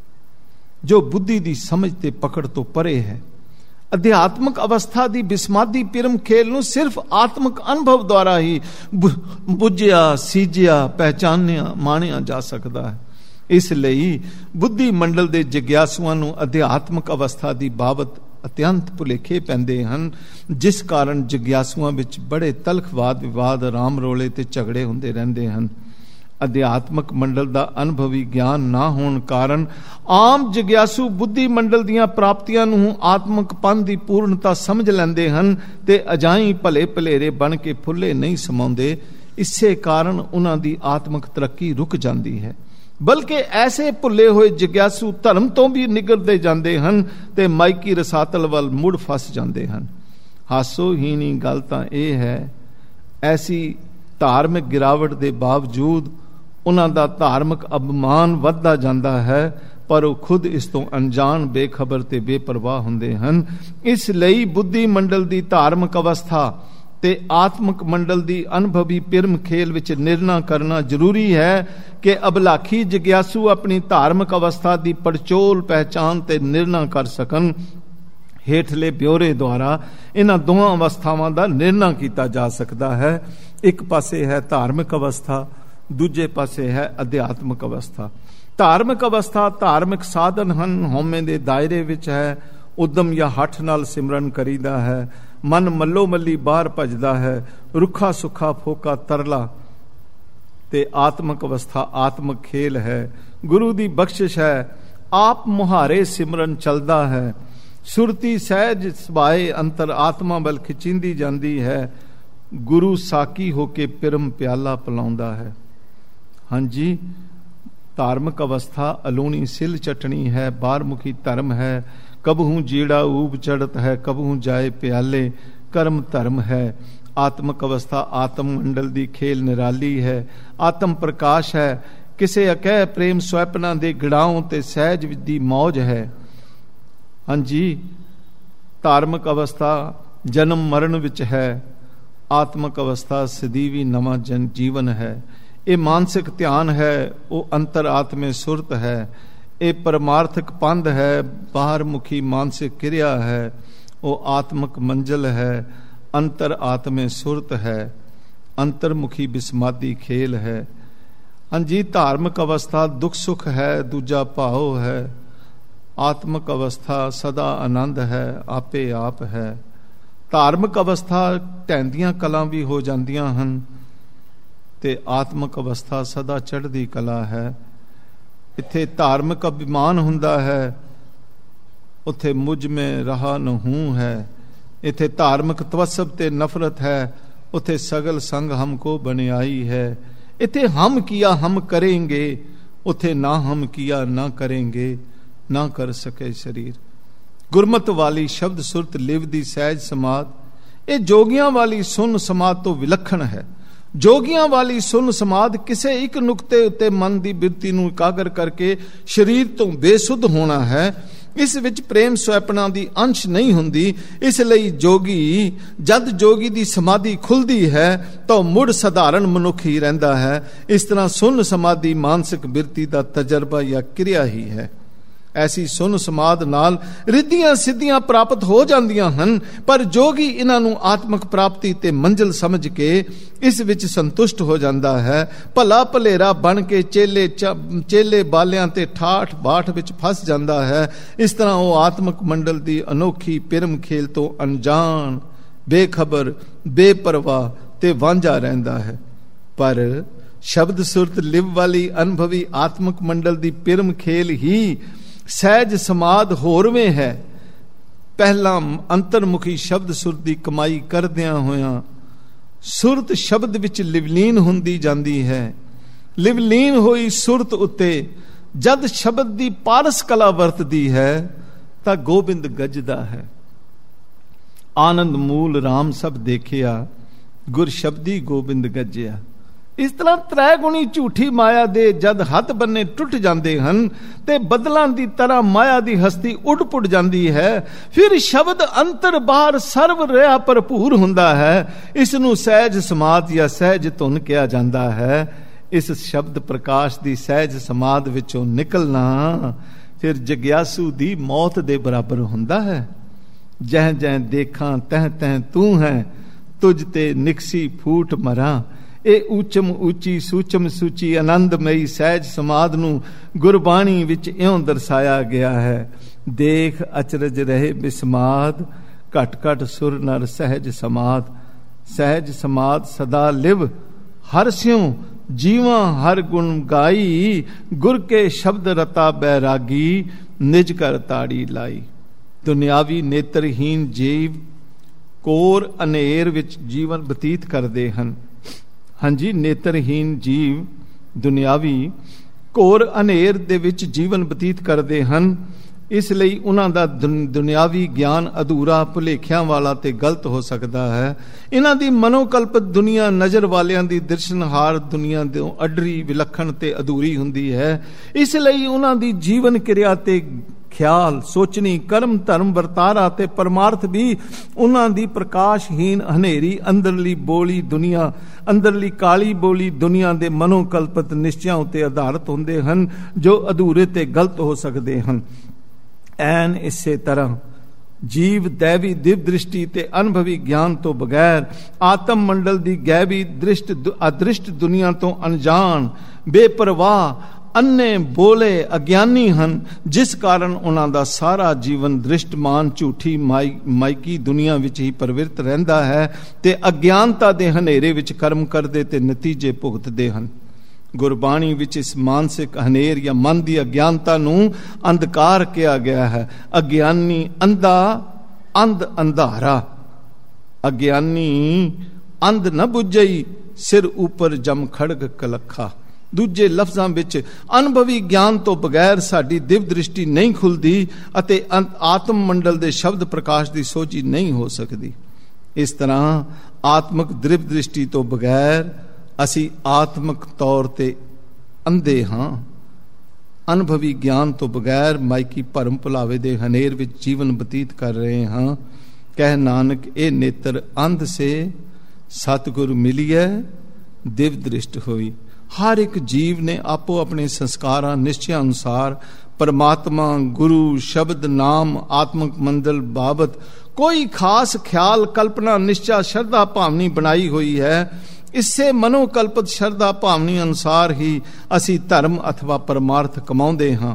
ਜੋ ਬੁੱਧੀ ਦੀ ਸਮਝ ਤੇ ਪਕੜ ਤੋਂ ਪਰੇ ਹੈ। ਅਧਿਆਤਮਕ ਅਵਸਥਾ ਦੀ ਬਿਸਮਾਦੀ ਪਿਰਮ ਖੇਲ ਨੂੰ ਸਿਰਫ ਆਤਮਿਕ ਅਨੁਭਵ ਦੁਆਰਾ ਹੀ ਬੁੱਝਿਆ, ਸੀਜਿਆ, ਪਹਿਚਾਨਿਆ, ਮਾਣਿਆ ਜਾ ਸਕਦਾ ਹੈ। ਇਸ ਲਈ ਬੁੱਧੀ ਮੰਡਲ ਦੇ ਜਗਿਆਸੂਆਂ ਨੂੰ ਅਧਿਆਤਮਕ ਅਵਸਥਾ ਦੀ ਬਾਬਤ ਅਤਿਅੰਤ ਭੁਲੇਖੇ ਪੈਂਦੇ ਹਨ, ਜਿਸ ਕਾਰਨ ਜਗਿਆਸੂਆਂ ਵਿੱਚ ਬੜੇ ਤਲਖਵਾਦ, ਵਿਵਾਦ, ਰਾਮ ਰੋਲੇ ਤੇ ਝਗੜੇ ਹੁੰਦੇ ਰਹਿੰਦੇ ਹਨ। ਅਧਿਆਤਮਕ ਮੰਡਲ ਦਾ ਅਨੁਭਵੀ ਗਿਆਨ ਨਾ ਹੋਣ ਕਾਰਨ ਆਮ ਜਗਿਆਸੂ ਬੁੱਧੀ ਮੰਡਲ ਦੀਆਂ ਪ੍ਰਾਪਤੀਆਂ ਨੂੰ ਆਤਮਿਕ ਪੰਨ ਦੀ ਪੂਰਨਤਾ ਸਮਝ ਲੈਂਦੇ ਹਨ ਤੇ ਅਜਾਈਂ ਭਲੇ ਭਲੇਰੇ ਬਣ ਕੇ ਫੁੱਲੇ ਨਹੀਂ ਸਮਾਉਂਦੇ। ਇਸੇ ਕਾਰਨ ਉਹਨਾਂ ਦੀ ਆਤਮਿਕ ਤਰੱਕੀ ਰੁਕ ਜਾਂਦੀ ਹੈ। ਬਲਕਿ ਐਸੇ ਭੁੱਲੇ ਹੋਏ ਜਗਿਆਸੂ ਧਰਮ ਤੋਂ ਵੀ ਨਿਗਰਦੇ ਜਾਂਦੇ ਹਨ ਤੇ ਮਾਇਕੀ ਰਸਾਤਲ ਵੱਲ ਮੁੜ ਫਸ ਜਾਂਦੇ ਹਨ। ਹਾਸੋਹੀਣੀ ਗੱਲ ਤਾਂ ਇਹ ਹੈ, ਐਸੀ ਧਾਰਮਿਕ ਗਿਰਾਵਟ ਦੇ ਬਾਵਜੂਦ ਉਹਨਾਂ ਦਾ ਧਾਰਮਿਕ ਅਭਿਮਾਨ ਵੱਧਦਾ ਜਾਂਦਾ ਹੈ, ਪਰ ਉਹ ਖੁਦ ਇਸ ਤੋਂ ਅਣਜਾਣ, ਬੇਖਬਰ ਤੇ ਬੇਪਰਵਾਹ ਹੁੰਦੇ ਹਨ। ਇਸ ਲਈ ਬੁੱਧੀ ਮੰਡਲ ਦੀ ਧਾਰਮਿਕ ਅਵਸਥਾ ਤੇ ਆਤਮਿਕ ਮੰਡਲ ਦੀ ਅਨੁਭਵੀ ਪਿਰਮ ਖੇਲ ਵਿੱਚ ਨਿਰਣਾ ਕਰਨਾ ਜ਼ਰੂਰੀ ਹੈ ਕਿ ਅਬਲਾਖੀ ਜਗਿਆਸੂ ਆਪਣੀ ਧਾਰਮਿਕ ਅਵਸਥਾ ਦੀ ਪੜਚੋਲ, ਪਹਿਚਾਨ ਤੇ ਨਿਰਣਾ ਕਰ ਸਕਣ। ਹੇਠਲੇ ਬਿਉਰੇ ਦੁਆਰਾ ਇਹਨਾਂ ਦੋਹਾਂ ਅਵਸਥਾਵਾਂ ਦਾ ਨਿਰਣਾ ਕੀਤਾ ਜਾ ਸਕਦਾ ਹੈ। ਇੱਕ ਪਾਸੇ ਹੈ ਧਾਰਮਿਕ ਅਵਸਥਾ, ਦੂਜੇ ਪਾਸੇ ਹੈ ਅਧਿਆਤਮਿਕ ਅਵਸਥਾ। ਧਾਰਮਿਕ ਅਵਸਥਾ ਧਾਰਮਿਕ ਸਾਧਨ ਹਨ, ਹਉਮੈ ਦੇ ਦਾਇਰੇ ਵਿੱਚ ਹੈ। ਉਦਮ ਜਾਂ ਹੱਠ ਨਾਲ ਸਿਮਰਨ ਕਰੀਦਾ ਹੈ। ਮਨ ਮੱਲੋ ਮੱਲੀ ਬਾਹਰ ਭਜਦਾ ਹੈ। ਰੁੱਖਾ ਸੁੱਖਾ ਫੋਕਾ ਤਰਲਾ। ਤੇ ਆਤਮਿਕ ਅਵਸਥਾ ਆਤਮਿਕ ਖੇਲ ਹੈ, ਗੁਰੂ ਦੀ ਬਖਸ਼ਿਸ਼ ਹੈ। ਆਪ ਮੁਹਾਰੇ ਸਿਮਰਨ ਚੱਲਦਾ ਹੈ। ਸੁਰਤੀ ਸਹਿਜ ਸੁਭਾਏ ਅੰਤਰ ਆਤਮਾ ਵੱਲ ਖਿਚੀਂਦੀ ਜਾਂਦੀ ਹੈ। ਗੁਰੂ ਸਾਕੀ ਹੋ ਕੇ ਪਿਰਮ ਪਿਆਲਾ ਪਿਲਾਉਂਦਾ ਹੈ। ਹਾਂਜੀ, ਧਾਰਮਿਕ ਅਵਸਥਾ ਅਲੂਣੀ ਸਿਲ ਚਟਣੀ ਹੈ, ਬਾਹਰਮੁਖੀ ਧਰਮ ਹੈ। ਕਬਹੂ ਜੀੜਾ ਊਬ ਚੜਤ ਹੈ, ਕਬਹੂ ਜਾਏ ਪਿਆਲੇ, ਕਰਮ ਧਰਮ ਹੈ। ਆਤਮਿਕ ਅਵਸਥਾ ਆਤਮ ਮੰਡਲ ਦੀ ਖੇਲ ਨਿਰਾਲੀ ਹੈ, ਆਤਮ ਪ੍ਰਕਾਸ਼ ਹੈ। ਕਿਸੇ ਅਕਹਿ ਪ੍ਰੇਮ ਸਵੈਪਨਾ ਦੇ ਗੜਾਉਂ ਤੇ ਸਹਿਜ ਦੀ ਮੌਜ ਹੈ। ਹਾਂਜੀ, ਧਾਰਮਿਕ ਅਵਸਥਾ ਜਨਮ ਮਰਨ ਵਿੱਚ ਹੈ। ਆਤਮਿਕ ਅਵਸਥਾ ਸਦੀਵੀ ਨਵਾਂ ਜੀਵਨ ਹੈ। ਇਹ ਮਾਨਸਿਕ ਧਿਆਨ ਹੈ, ਉਹ ਅੰਤਰ ਆਤਮੇ ਸੁਰਤ ਹੈ। ਇਹ ਪਰਮਾਰਥਕ ਪੰਧ ਹੈ, ਬਾਹਰ ਮੁਖੀ ਮਾਨਸਿਕ ਕਿਰਿਆ ਹੈ, ਉਹ ਆਤਮਕ ਮੰਜ਼ਲ ਹੈ, ਅੰਤਰ ਆਤਮੇ ਸੁਰਤ ਹੈ, ਅੰਤਰਮੁਖੀ ਬਿਸਮਾਦੀ ਖੇਲ ਹੈ। ਹਾਂਜੀ, ਧਾਰਮਿਕ ਅਵਸਥਾ ਦੁੱਖ ਸੁਖ ਹੈ, ਦੂਜਾ ਭਾਉ ਹੈ। ਆਤਮਕ ਅਵਸਥਾ ਸਦਾ ਆਨੰਦ ਹੈ, ਆਪੇ ਆਪ ਹੈ। ਧਾਰਮਿਕ ਅਵਸਥਾ ਢਹਿੰਦੀਆਂ ਕਲਾਂ ਵੀ ਹੋ ਜਾਂਦੀਆਂ ਹਨ ਤੇ ਆਤਮਕ ਅਵਸਥਾ ਸਦਾ ਚੜ੍ਹਦੀ ਕਲਾ ਹੈ। ਇੱਥੇ ਧਾਰਮਿਕ ਅਭਿਮਾਨ ਹੁੰਦਾ ਹੈ, ਉੱਥੇ ਮੁਝ ਮੇਂ ਰਹਾ ਨ ਹੂੰ ਹੈ। ਇੱਥੇ ਧਾਰਮਿਕ ਤਵੱਸਬ ਤੇ ਨਫ਼ਰਤ ਹੈ, ਉੱਥੇ ਸਗਲ ਸੰਗ ਹਮਕੋ ਬਨਿਆਈ ਹੈ। ਇੱਥੇ ਹਮ ਕੀਆ ਹਮ ਕरेंगे, ਉੱਥੇ ਨਾ ਹਮ ਕੀਆ ਨਾ ਕरेंगे, ਨਾ ਕਰ ਸਕੇ ਸਰੀਰ। ਗੁਰਮਤ ਵਾਲੀ ਸ਼ਬਦ ਸੁਰਤ ਲਿਵ ਦੀ ਸਹਿਜ ਸਮਾਧ, ਇਹ ਜੋਗੀਆਂ ਵਾਲੀ ਸੁਨ ਸਮਾਧ ਤੋਂ ਵਿਲੱਖਣ ਹੈ। ਜੋਗੀਆਂ ਵਾਲੀ ਸੁਨ ਸਮਾਧ ਕਿਸੇ ਇੱਕ ਨੁਕਤੇ ਉੱਤੇ ਮਨ ਦੀ ਬਿਰਤੀ ਨੂੰ ਇਕਾਗਰ ਕਰਕੇ ਸਰੀਰ ਤੋਂ ਬੇਸੁੱਧ ਹੋਣਾ ਹੈ। ਇਸ ਵਿੱਚ ਪ੍ਰੇਮ ਸੁਹੇਪਣਾ ਦੀ ਅੰਸ਼ ਨਹੀਂ ਹੁੰਦੀ। ਇਸ ਲਈ ਜੋਗੀ, ਜਦ ਜੋਗੀ ਦੀ ਸਮਾਧੀ ਖੁੱਲਦੀ ਹੈ ਤਾਂ ਮੁੜ ਸਧਾਰਨ ਮਨੁੱਖ ਹੀ ਰਹਿੰਦਾ ਹੈ। ਇਸ ਤਰ੍ਹਾਂ ਸੁਨ ਸਮਾਧੀ ਮਾਨਸਿਕ ਬਿਰਤੀ ਦਾ ਤਜਰਬਾ ਜਾਂ ਕਿਰਿਆ ਹੀ ਹੈ। ਐਸੀ ਸੁਨ ਸਮਾਧ ਨਾਲ ਰਿੱਧੀਆਂ ਸਿੱਧੀਆਂ ਪ੍ਰਾਪਤ ਹੋ ਜਾਂਦੀਆਂ ਹਨ, ਪਰ ਜੋਗੀ ਇਹਨਾਂ ਨੂੰ ਆਤਮਕ ਪ੍ਰਾਪਤੀ ਤੇ ਮੰਜ਼ਿਲ ਸਮਝ ਕੇ ਇਸ ਵਿੱਚ ਸੰਤੁਸ਼ਟ ਹੋ ਜਾਂਦਾ ਹੈ। ਭਲਾ ਭਲੇਰਾ ਬਣ ਕੇ ਚੇਲੇ ਬਾਲਿਆਂ ਤੇ ਠਾਠ ਬਾਠ ਵਿੱਚ ਫਸ ਜਾਂਦਾ ਹੈ। ਇਸ ਤਰ੍ਹਾਂ ਉਹ ਆਤਮਕ ਮੰਡਲ ਦੀ ਅਨੋਖੀ ਪਿਰਮ ਖੇਲ ਤੋਂ ਅਣਜਾਣ, ਬੇਖਬਰ, ਬੇਪਰਵਾਹ ਤੇ ਵਾਂਝਾ ਰਹਿੰਦਾ ਹੈ। ਪਰ ਸ਼ਬਦ ਸੁਰਤ ਲਿਵ ਵਾਲੀ ਅਨੁਭਵੀ ਆਤਮਕ ਮੰਡਲ ਦੀ ਪਿਰਮ ਖੇਲ ਹੀ ਸਹਿਜ ਸਮਾਧ ਹੋਰਵੇਂ ਹੈ। ਪਹਿਲਾਂ ਅੰਤਰਮੁਖੀ ਸ਼ਬਦ ਸੁਰਤ ਦੀ ਕਮਾਈ ਕਰਦਿਆਂ ਹੋਇਆਂ ਸੁਰਤ ਸ਼ਬਦ ਵਿੱਚ ਲਿਵਲੀਨ ਹੁੰਦੀ ਜਾਂਦੀ ਹੈ। ਲਿਵਲੀਨ ਹੋਈ ਸੁਰਤ ਉੱਤੇ ਜਦ ਸ਼ਬਦ ਦੀ ਪਾਰਸ ਕਲਾ ਵਰਤਦੀ ਹੈ ਤਾਂ ਗੋਬਿੰਦ ਗੱਜਦਾ ਹੈ। ਆਨੰਦ ਮੂਲ ਰਾਮ ਸਭ ਦੇਖਿਆ, ਗੁਰ ਸ਼ਬਦੀ ਗੋਬਿੰਦ ਗੱਜਿਆ। ਇਸ ਤਰ੍ਹਾਂ ਤ੍ਰੈ ਗੁਣੀ ਝੂਠੀ ਮਾਇਆ ਦੇ ਜਦ ਹੱਥ ਬੰਨੇ ਟੁੱਟ ਜਾਂਦੇ ਹਨ ਤੇ ਬਦਲਾਂ ਦੀ ਤਰ੍ਹਾਂ ਮਾਇਆ ਦੀ ਹਸਤੀ ਉੱਡ ਪੁੱਡ ਜਾਂਦੀ ਹੈ, ਫਿਰ ਸ਼ਬਦ ਅੰਤਰ ਬਾਹਰ ਸਰਵ ਰਿਹਾ ਭਰਪੂਰ ਹੁੰਦਾ ਹੈ। ਇਸ ਨੂੰ ਸਹਿਜ ਸਮਾਧ ਜਾਂ ਸਹਿਜ ਧੁਨ ਕਿਹਾ ਜਾਂਦਾ ਹੈ। ਇਸ ਸ਼ਬਦ ਪ੍ਰਕਾਸ਼ ਦੀ ਸਹਿਜ ਸਮਾਧ ਵਿੱਚੋਂ ਨਿਕਲਣਾ ਫਿਰ ਜਗਿਆਸੂ ਦੀ ਮੌਤ ਦੇ ਬਰਾਬਰ ਹੁੰਦਾ ਹੈ। ਜਹ ਜਹ ਦੇਖਾਂ ਤਹ ਤਹ ਤੂੰ ਹੈ, ਤੁਝ ਤੇ ਨਿਕਸੀ ਫੂਟ ਮਰਾਂ। ਇਹ ਊਚਮ ਉੱਚੀ ਸੂਚਮ ਸੂਚੀ ਆਨੰਦਮਈ ਸਹਿਜ ਸਮਾਧ ਨੂੰ ਗੁਰਬਾਣੀ ਵਿੱਚ ਇਉਂ ਦਰਸਾਇਆ ਗਿਆ ਹੈ। ਦੇਖ ਅਚਰਜ ਰਹੇ ਬਿਸਮਾਦ, ਘਟ ਘਟ ਸੁਰ ਨਰ ਸਹਿਜ ਸਮਾਧ। ਸਹਿਜ ਸਮਾਧ ਸਦਾ ਲਿਵ ਹਰ ਸਿਉ, ਜੀਵਾਂ ਹਰ ਗੁਣ ਗਾਈ। ਗੁਰ ਕੇ ਸ਼ਬਦ ਰਤਾ ਬੈਰਾਗੀ, ਨਿਜ ਕਰ ਤਾੜੀ ਲਾਈ। ਦੁਨਿਆਵੀ ਨੇਤਰਹੀਨ ਜੀਵ ਕੋਰ ਅਨੇਰ ਵਿੱਚ ਜੀਵਨ ਬਤੀਤ ਕਰਦੇ ਹਨ। ਹਾਂਜੀ, ਨੇਤਰਹੀਨ ਜੀਵ ਦੁਨਿਆਵੀ ਘੋਰ ਹਨੇਰ ਦੇ ਵਿੱਚ ਜੀਵਨ ਬਤੀਤ ਕਰਦੇ ਹਨ। ਇਸ ਲਈ ਉਹਨਾਂ ਦਾ ਦੁਨਿਆਵੀ ਗਿਆਨ ਅਧੂਰਾ, ਭੁਲੇਖਿਆਂ ਵਾਲਾ ਤੇ ਗਲਤ ਹੋ ਸਕਦਾ ਹੈ। ਇਹਨਾਂ ਦੀ ਮਨੋਕਲਪਿਤ ਦੁਨੀਆ ਨਜ਼ਰ ਵਾਲਿਆਂ ਦੀ ਦਰਸ਼ਨਹਾਰ ਦੁਨੀਆ ਤੋਂ ਅਡਰੀ, ਵਿਲੱਖਣ ਤੇ ਅਧੂਰੀ ਹੁੰਦੀ ਹੈ। ਇਸ ਲਈ ਉਹਨਾਂ ਦੀ ਜੀਵਨ ਕਿਰਿਆ ਤੇ ਖਿਆਲ, ਸੋਚਣੀ, ਕਰਮ, ਧਰਮ, ਵਰਤਾਰਾ ਤੇ ਪਰਮਾਰਥ ਵੀ ਉਹਨਾਂ ਦੀ ਪ੍ਰਕਾਸ਼ਹੀਨ ਹਨੇਰੀ ਅੰਦਰਲੀ ਬੋਲੀ ਦੁਨੀਆ, ਅੰਦਰਲੀ ਕਾਲੀ ਬੋਲੀ ਦੁਨੀਆ ਦੇ ਮਨੋਕਲਪਿਤ ਨਿਸ਼ਚਿਆਂ ਉੱਤੇ ਆਧਾਰਿਤ ਹੁੰਦੇ ਹਨ, ਜੋ ਅਧੂਰੇ ਤੇ ਗਲਤ ਹੋ ਸਕਦੇ ਹਨ। ਐਨ ਇਸੇ ਤਰ੍ਹਾਂ ਜੀਵ ਦੈਵੀ ਦਿਵ ਦ੍ਰਿਸ਼ਟੀ ਤੇ ਅਨੁਭਵੀ ਗਿਆਨ ਤੋਂ ਬਗੈਰ ਆਤਮ ਮੰਡਲ ਦੀ ਗੈਬੀ ਅਦ੍ਰਿਸ਼ਟ ਦੁਨੀਆ ਤੋਂ ਅਣਜਾਣ, ਬੇਪਰਵਾਹ, ਅੰਨੇ ਬੋਲੇ ਅਗਿਆਨੀ ਹਨ, ਜਿਸ ਕਾਰਨ ਉਹਨਾਂ ਦਾ ਸਾਰਾ ਜੀਵਨ ਦ੍ਰਿਸ਼ਟਮਾਨ ਝੂਠੀ ਮਾਇਕੀ ਦੁਨੀਆ ਵਿੱਚ ਹੀ ਪ੍ਰਵਿਰਤ ਰਹਿੰਦਾ ਹੈ ਤੇ ਅਗਿਆਨਤਾ ਦੇ ਹਨੇਰੇ ਵਿੱਚ ਕਰਮ ਕਰਦੇ ਤੇ ਨਤੀਜੇ ਭੁਗਤਦੇ ਹਨ। ਗੁਰਬਾਣੀ ਵਿੱਚ ਇਸ ਮਾਨਸਿਕ ਹਨੇਰ ਜਾਂ ਮਨ ਦੀ ਅਗਿਆਨਤਾ ਨੂੰ ਅੰਧਕਾਰ ਕਿਹਾ ਗਿਆ ਹੈ। ਅਗਿਆਨੀ ਅੰਧਾ, ਅੰਧ ਅੰਧਾਰਾ। ਅਗਿਆਨੀ ਅੰਧ ਨ ਬੁੱਝਈ, ਸਿਰ ਉੱਪਰ ਜਮ ਖੜਗ ਕਲੱਖਾ। ਦੂਜੇ ਲਫ਼ਜ਼ਾਂ ਵਿੱਚ ਅਨੁਭਵੀ ਗਿਆਨ ਤੋਂ ਬਗੈਰ ਸਾਡੀ ਦਿਵ ਦ੍ਰਿਸ਼ਟੀ ਨਹੀਂ ਖੁੱਲਦੀ ਅਤੇ ਆਤਮ ਮੰਡਲ ਦੇ ਸ਼ਬਦ ਪ੍ਰਕਾਸ਼ ਦੀ ਸੋਝੀ ਨਹੀਂ ਹੋ ਸਕਦੀ। ਇਸ ਤਰ੍ਹਾਂ ਆਤਮਕ ਦਿਵ ਦ੍ਰਿਸ਼ਟੀ ਤੋਂ ਬਗੈਰ ਅਸੀਂ ਆਤਮਕ ਤੌਰ ਤੇ ਅੰਧੇ ਹਾਂ। ਅਨੁਭਵੀ ਗਿਆਨ ਤੋਂ ਬਗੈਰ ਮਾਇਕੀ ਭਰਮ ਭੁਲਾਵੇ ਦੇ ਹਨੇਰ ਵਿੱਚ ਜੀਵਨ ਬਤੀਤ ਕਰ ਰਹੇ ਹਾਂ। ਕਹਿ ਨਾਨਕ ਇਹ ਨੇਤਰ ਅੰਧ ਸੇ, ਸਤਿਗੁਰ ਮਿਲੀਐ ਦਿਵ ਦ੍ਰਿਸ਼ਟ ਹੋਈ। ਹਰ ਇੱਕ ਜੀਵ ਨੇ ਆਪੋ ਆਪਣੇ ਸੰਸਕਾਰਾਂ ਨਿਸ਼ਚਿਆਂ ਅਨੁਸਾਰ परमात्मा, गुरु, शब्द, नाम, आत्मक मंडल बाबत कोई खास ख्याल, कल्पना, निश्चा, श्रद्धा भावनी बनाई हुई है। इससे मनोकल्पित श्रद्धा भावनी अनुसार ही असी धर्म अथवा परमार्थ कमाਉਂਦੇ ਹਾਂ।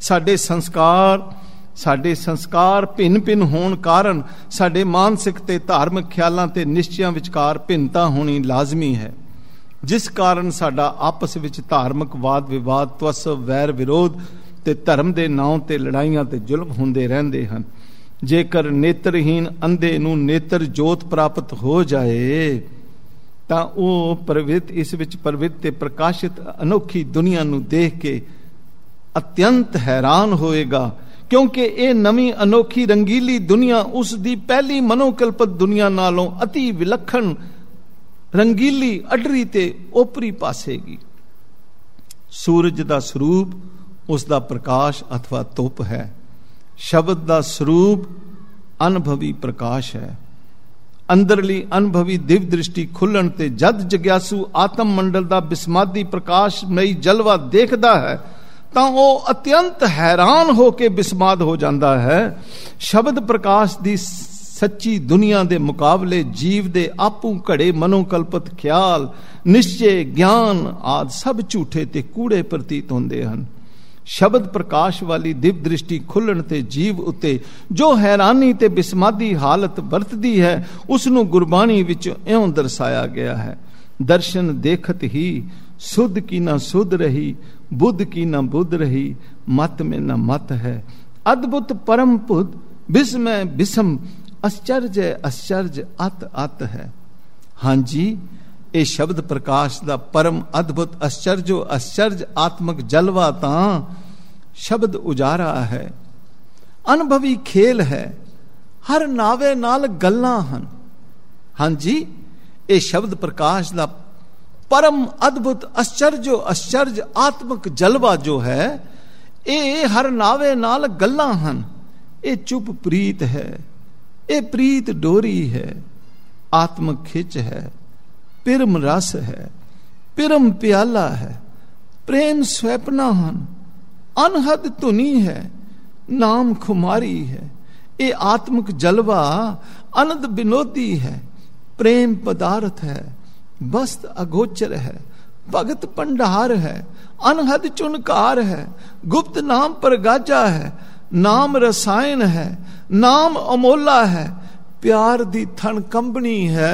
ਸਾਡੇ ਸੰਸਕਾਰ ਭਿੰਨ ਭਿੰਨ ਹੋਣ ਕਾਰਨ ਸਾਡੇ ਮਾਨਸਿਕ ਤੇ ਧਾਰਮਿਕ ਖਿਆਲਾਂ ਤੇ ਨਿਸ਼ਚਿਆਂ ਵਿਚਕਾਰ ਭਿੰਨਤਾ ਹੋਣੀ ਲਾਜ਼ਮੀ ਹੈ, ਜਿਸ ਕਾਰਨ ਸਾਡਾ ਆਪਸ ਵਿੱਚ ਧਾਰਮਿਕ ਵਾਦ ਵਿਵਾਦ, ਤਵਸਵ, ਵੈਰ ਵਿਰੋਧ ਤੇ ਧਰਮ ਦੇ ਨਾਂ ਤੇ ਲੜਾਈਆਂ ਤੇ ਜ਼ੁਲਮ ਹੁੰਦੇ ਰਹਿੰਦੇ ਹਨ। ਜੇਕਰ ਨੇਤਰਹੀਨ ਅੰਧੇ ਨੂੰ ਨੇਤਰ ਜੋਤ ਪ੍ਰਾਪਤ ਹੋ ਜਾਏ ਤਾਂ ਉਹ ਪ੍ਰਵਿਤ ਇਸ ਵਿੱਚ ਪ੍ਰਵਿਤ ਤੇ ਪ੍ਰਕਾਸ਼ਿਤ ਅਨੋਖੀ ਦੁਨੀਆ ਨੂੰ ਦੇਖ ਕੇ ਅਤਿਅੰਤ ਹੈਰਾਨ ਹੋਏਗਾ, ਕਿਉਂਕਿ ਇਹ ਨਵੀਂ ਅਨੋਖੀ ਰੰਗੀਲੀ ਦੁਨੀਆ ਉਸ ਦੀ ਪਹਿਲੀ ਮਨੋਕਲਪਿਤ ਦੁਨੀਆ ਨਾਲੋਂ ਅਤੀ ਵਿਲੱਖਣ, ਰੰਗੀਲੀ, ਅਡਰੀ ਤੇ ਓਪਰੀ ਪਾਸੇਗੀ। ਸੂਰਜ ਦਾ ਸਰੂਪ ਉਸ ਦਾ ਪ੍ਰਕਾਸ਼ ਅਥਵਾ ਧੁੱਪ ਹੈ। ਸ਼ਬਦ ਦਾ ਸਰੂਪ ਅਨੁਭਵੀ ਪ੍ਰਕਾਸ਼ ਹੈ। ਅੰਦਰਲੀ ਅਨੁਭਵੀ ਦਿਵ ਦ੍ਰਿਸ਼ਟੀ ਖੁੱਲਣ ਤੇ ਜਦ ਜਗਿਆਸੂ ਆਤਮ ਮੰਡਲ ਦਾ ਬਿਸਮਾਦੀ ਪ੍ਰਕਾਸ਼ਮਈ ਜਲਵਾ ਦੇਖਦਾ ਹੈ ਤਾਂ ਉਹ ਅਤਿਅੰਤ ਹੈਰਾਨ ਹੋ ਕੇ ਬਿਸਮਾਦ ਹੋ ਜਾਂਦਾ ਹੈ। ਸ਼ਬਦ ਪ੍ਰਕਾਸ਼ ਦੀ ਸੱਚੀ ਦੁਨੀਆ ਦੇ ਮੁਕਾਬਲੇ ਜੀਵ ਦੇ ਆਪੂ ਘੜੇ ਮਨੋਕਲਪਿਤ ਖਿਆਲ, ਨਿਸ਼ਚੇ, ਗਿਆਨ ਆਦਿ ਸਭ ਝੂਠੇ ਤੇ ਕੂੜੇ ਪ੍ਰਤੀਤ ਹੁੰਦੇ ਹਨ। ਸ਼ਬਦ ਪ੍ਰਕਾਸ਼ ਵਾਲੀ ਦਿਵ ਦ੍ਰਿਸ਼ਟੀ ਖੁੱਲਣ ਤੇ ਜੀਵ ਉੱਤੇ ਜੋ ਹੈਰਾਨੀ ਤੇ ਬਿਸਮਾਦੀ ਹਾਲਤ ਵਰਤਦੀ ਹੈ, ਉਸ ਨੂੰ ਗੁਰਬਾਣੀ ਵਿੱਚ ਇਉਂ ਦਰਸਾਇਆ ਗਿਆ ਹੈ। ਦਰਸ਼ਨ ਦੇਖਤ ਹੀ ਸੁਧ ਕੀ ਨਾ ਸੁਧ ਰਹੀ, बुद्ध की न बुद्ध रही, मत में न मत है। अद्भुत परम पुद विस्मय विषम, आश्चर्य आश्चर्य अत अत है। हाँ जी, ये शब्द प्रकाश दा परम अद्भुत आश्चर्यो आश्चर्य आत्मक जलवा तां शब्द उजारा है, अनुभवी खेल है, हर नावे नाल गल्लां हन। हाँ जी, ये शब्द प्रकाश दा परम अद्भुत आश्चर्यो आश्चर्य आत्मक जलवा जो है, ये हर नावे नाल गल्लां हन। ये चुप प्रीत है, ये प्रीत डोरी है, आत्मक खिच है, पिरम रस है, पिरम प्याला है, प्रेम स्वैपना हन, अनहद धुनी है, नाम खुमारी है। ये आत्मक जलवा आनंद विनोदी है, प्रेम पदार्थ है, वस्त अगोचर है, भगत भंडार है, अनहद चुनकार है, गुप्त नाम पर गाजा है, नाम रसायन है, नाम अमोला है, प्यार दी थन कंबनी है,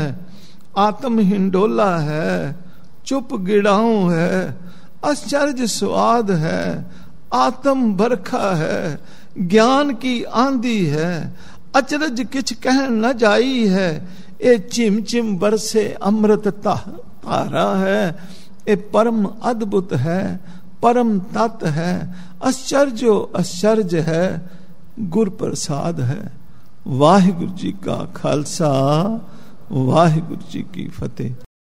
आत्म हिंडोला है, चुप गिड़ाऊं है, आश्चर्य स्वाद है, आत्म बरखा है, ज्ञान की आंधी है, अचरज किछ कह न जाई है। ये चिम चिम बरसे अमृत धारा है, ये परम अद्भुत है, परम तत्व है, आश्चर्यो आश्चर्य है, गुर प्रसाद है। वाहिगुरु जी का खालसा, वाहिगुरु जी की फतेह।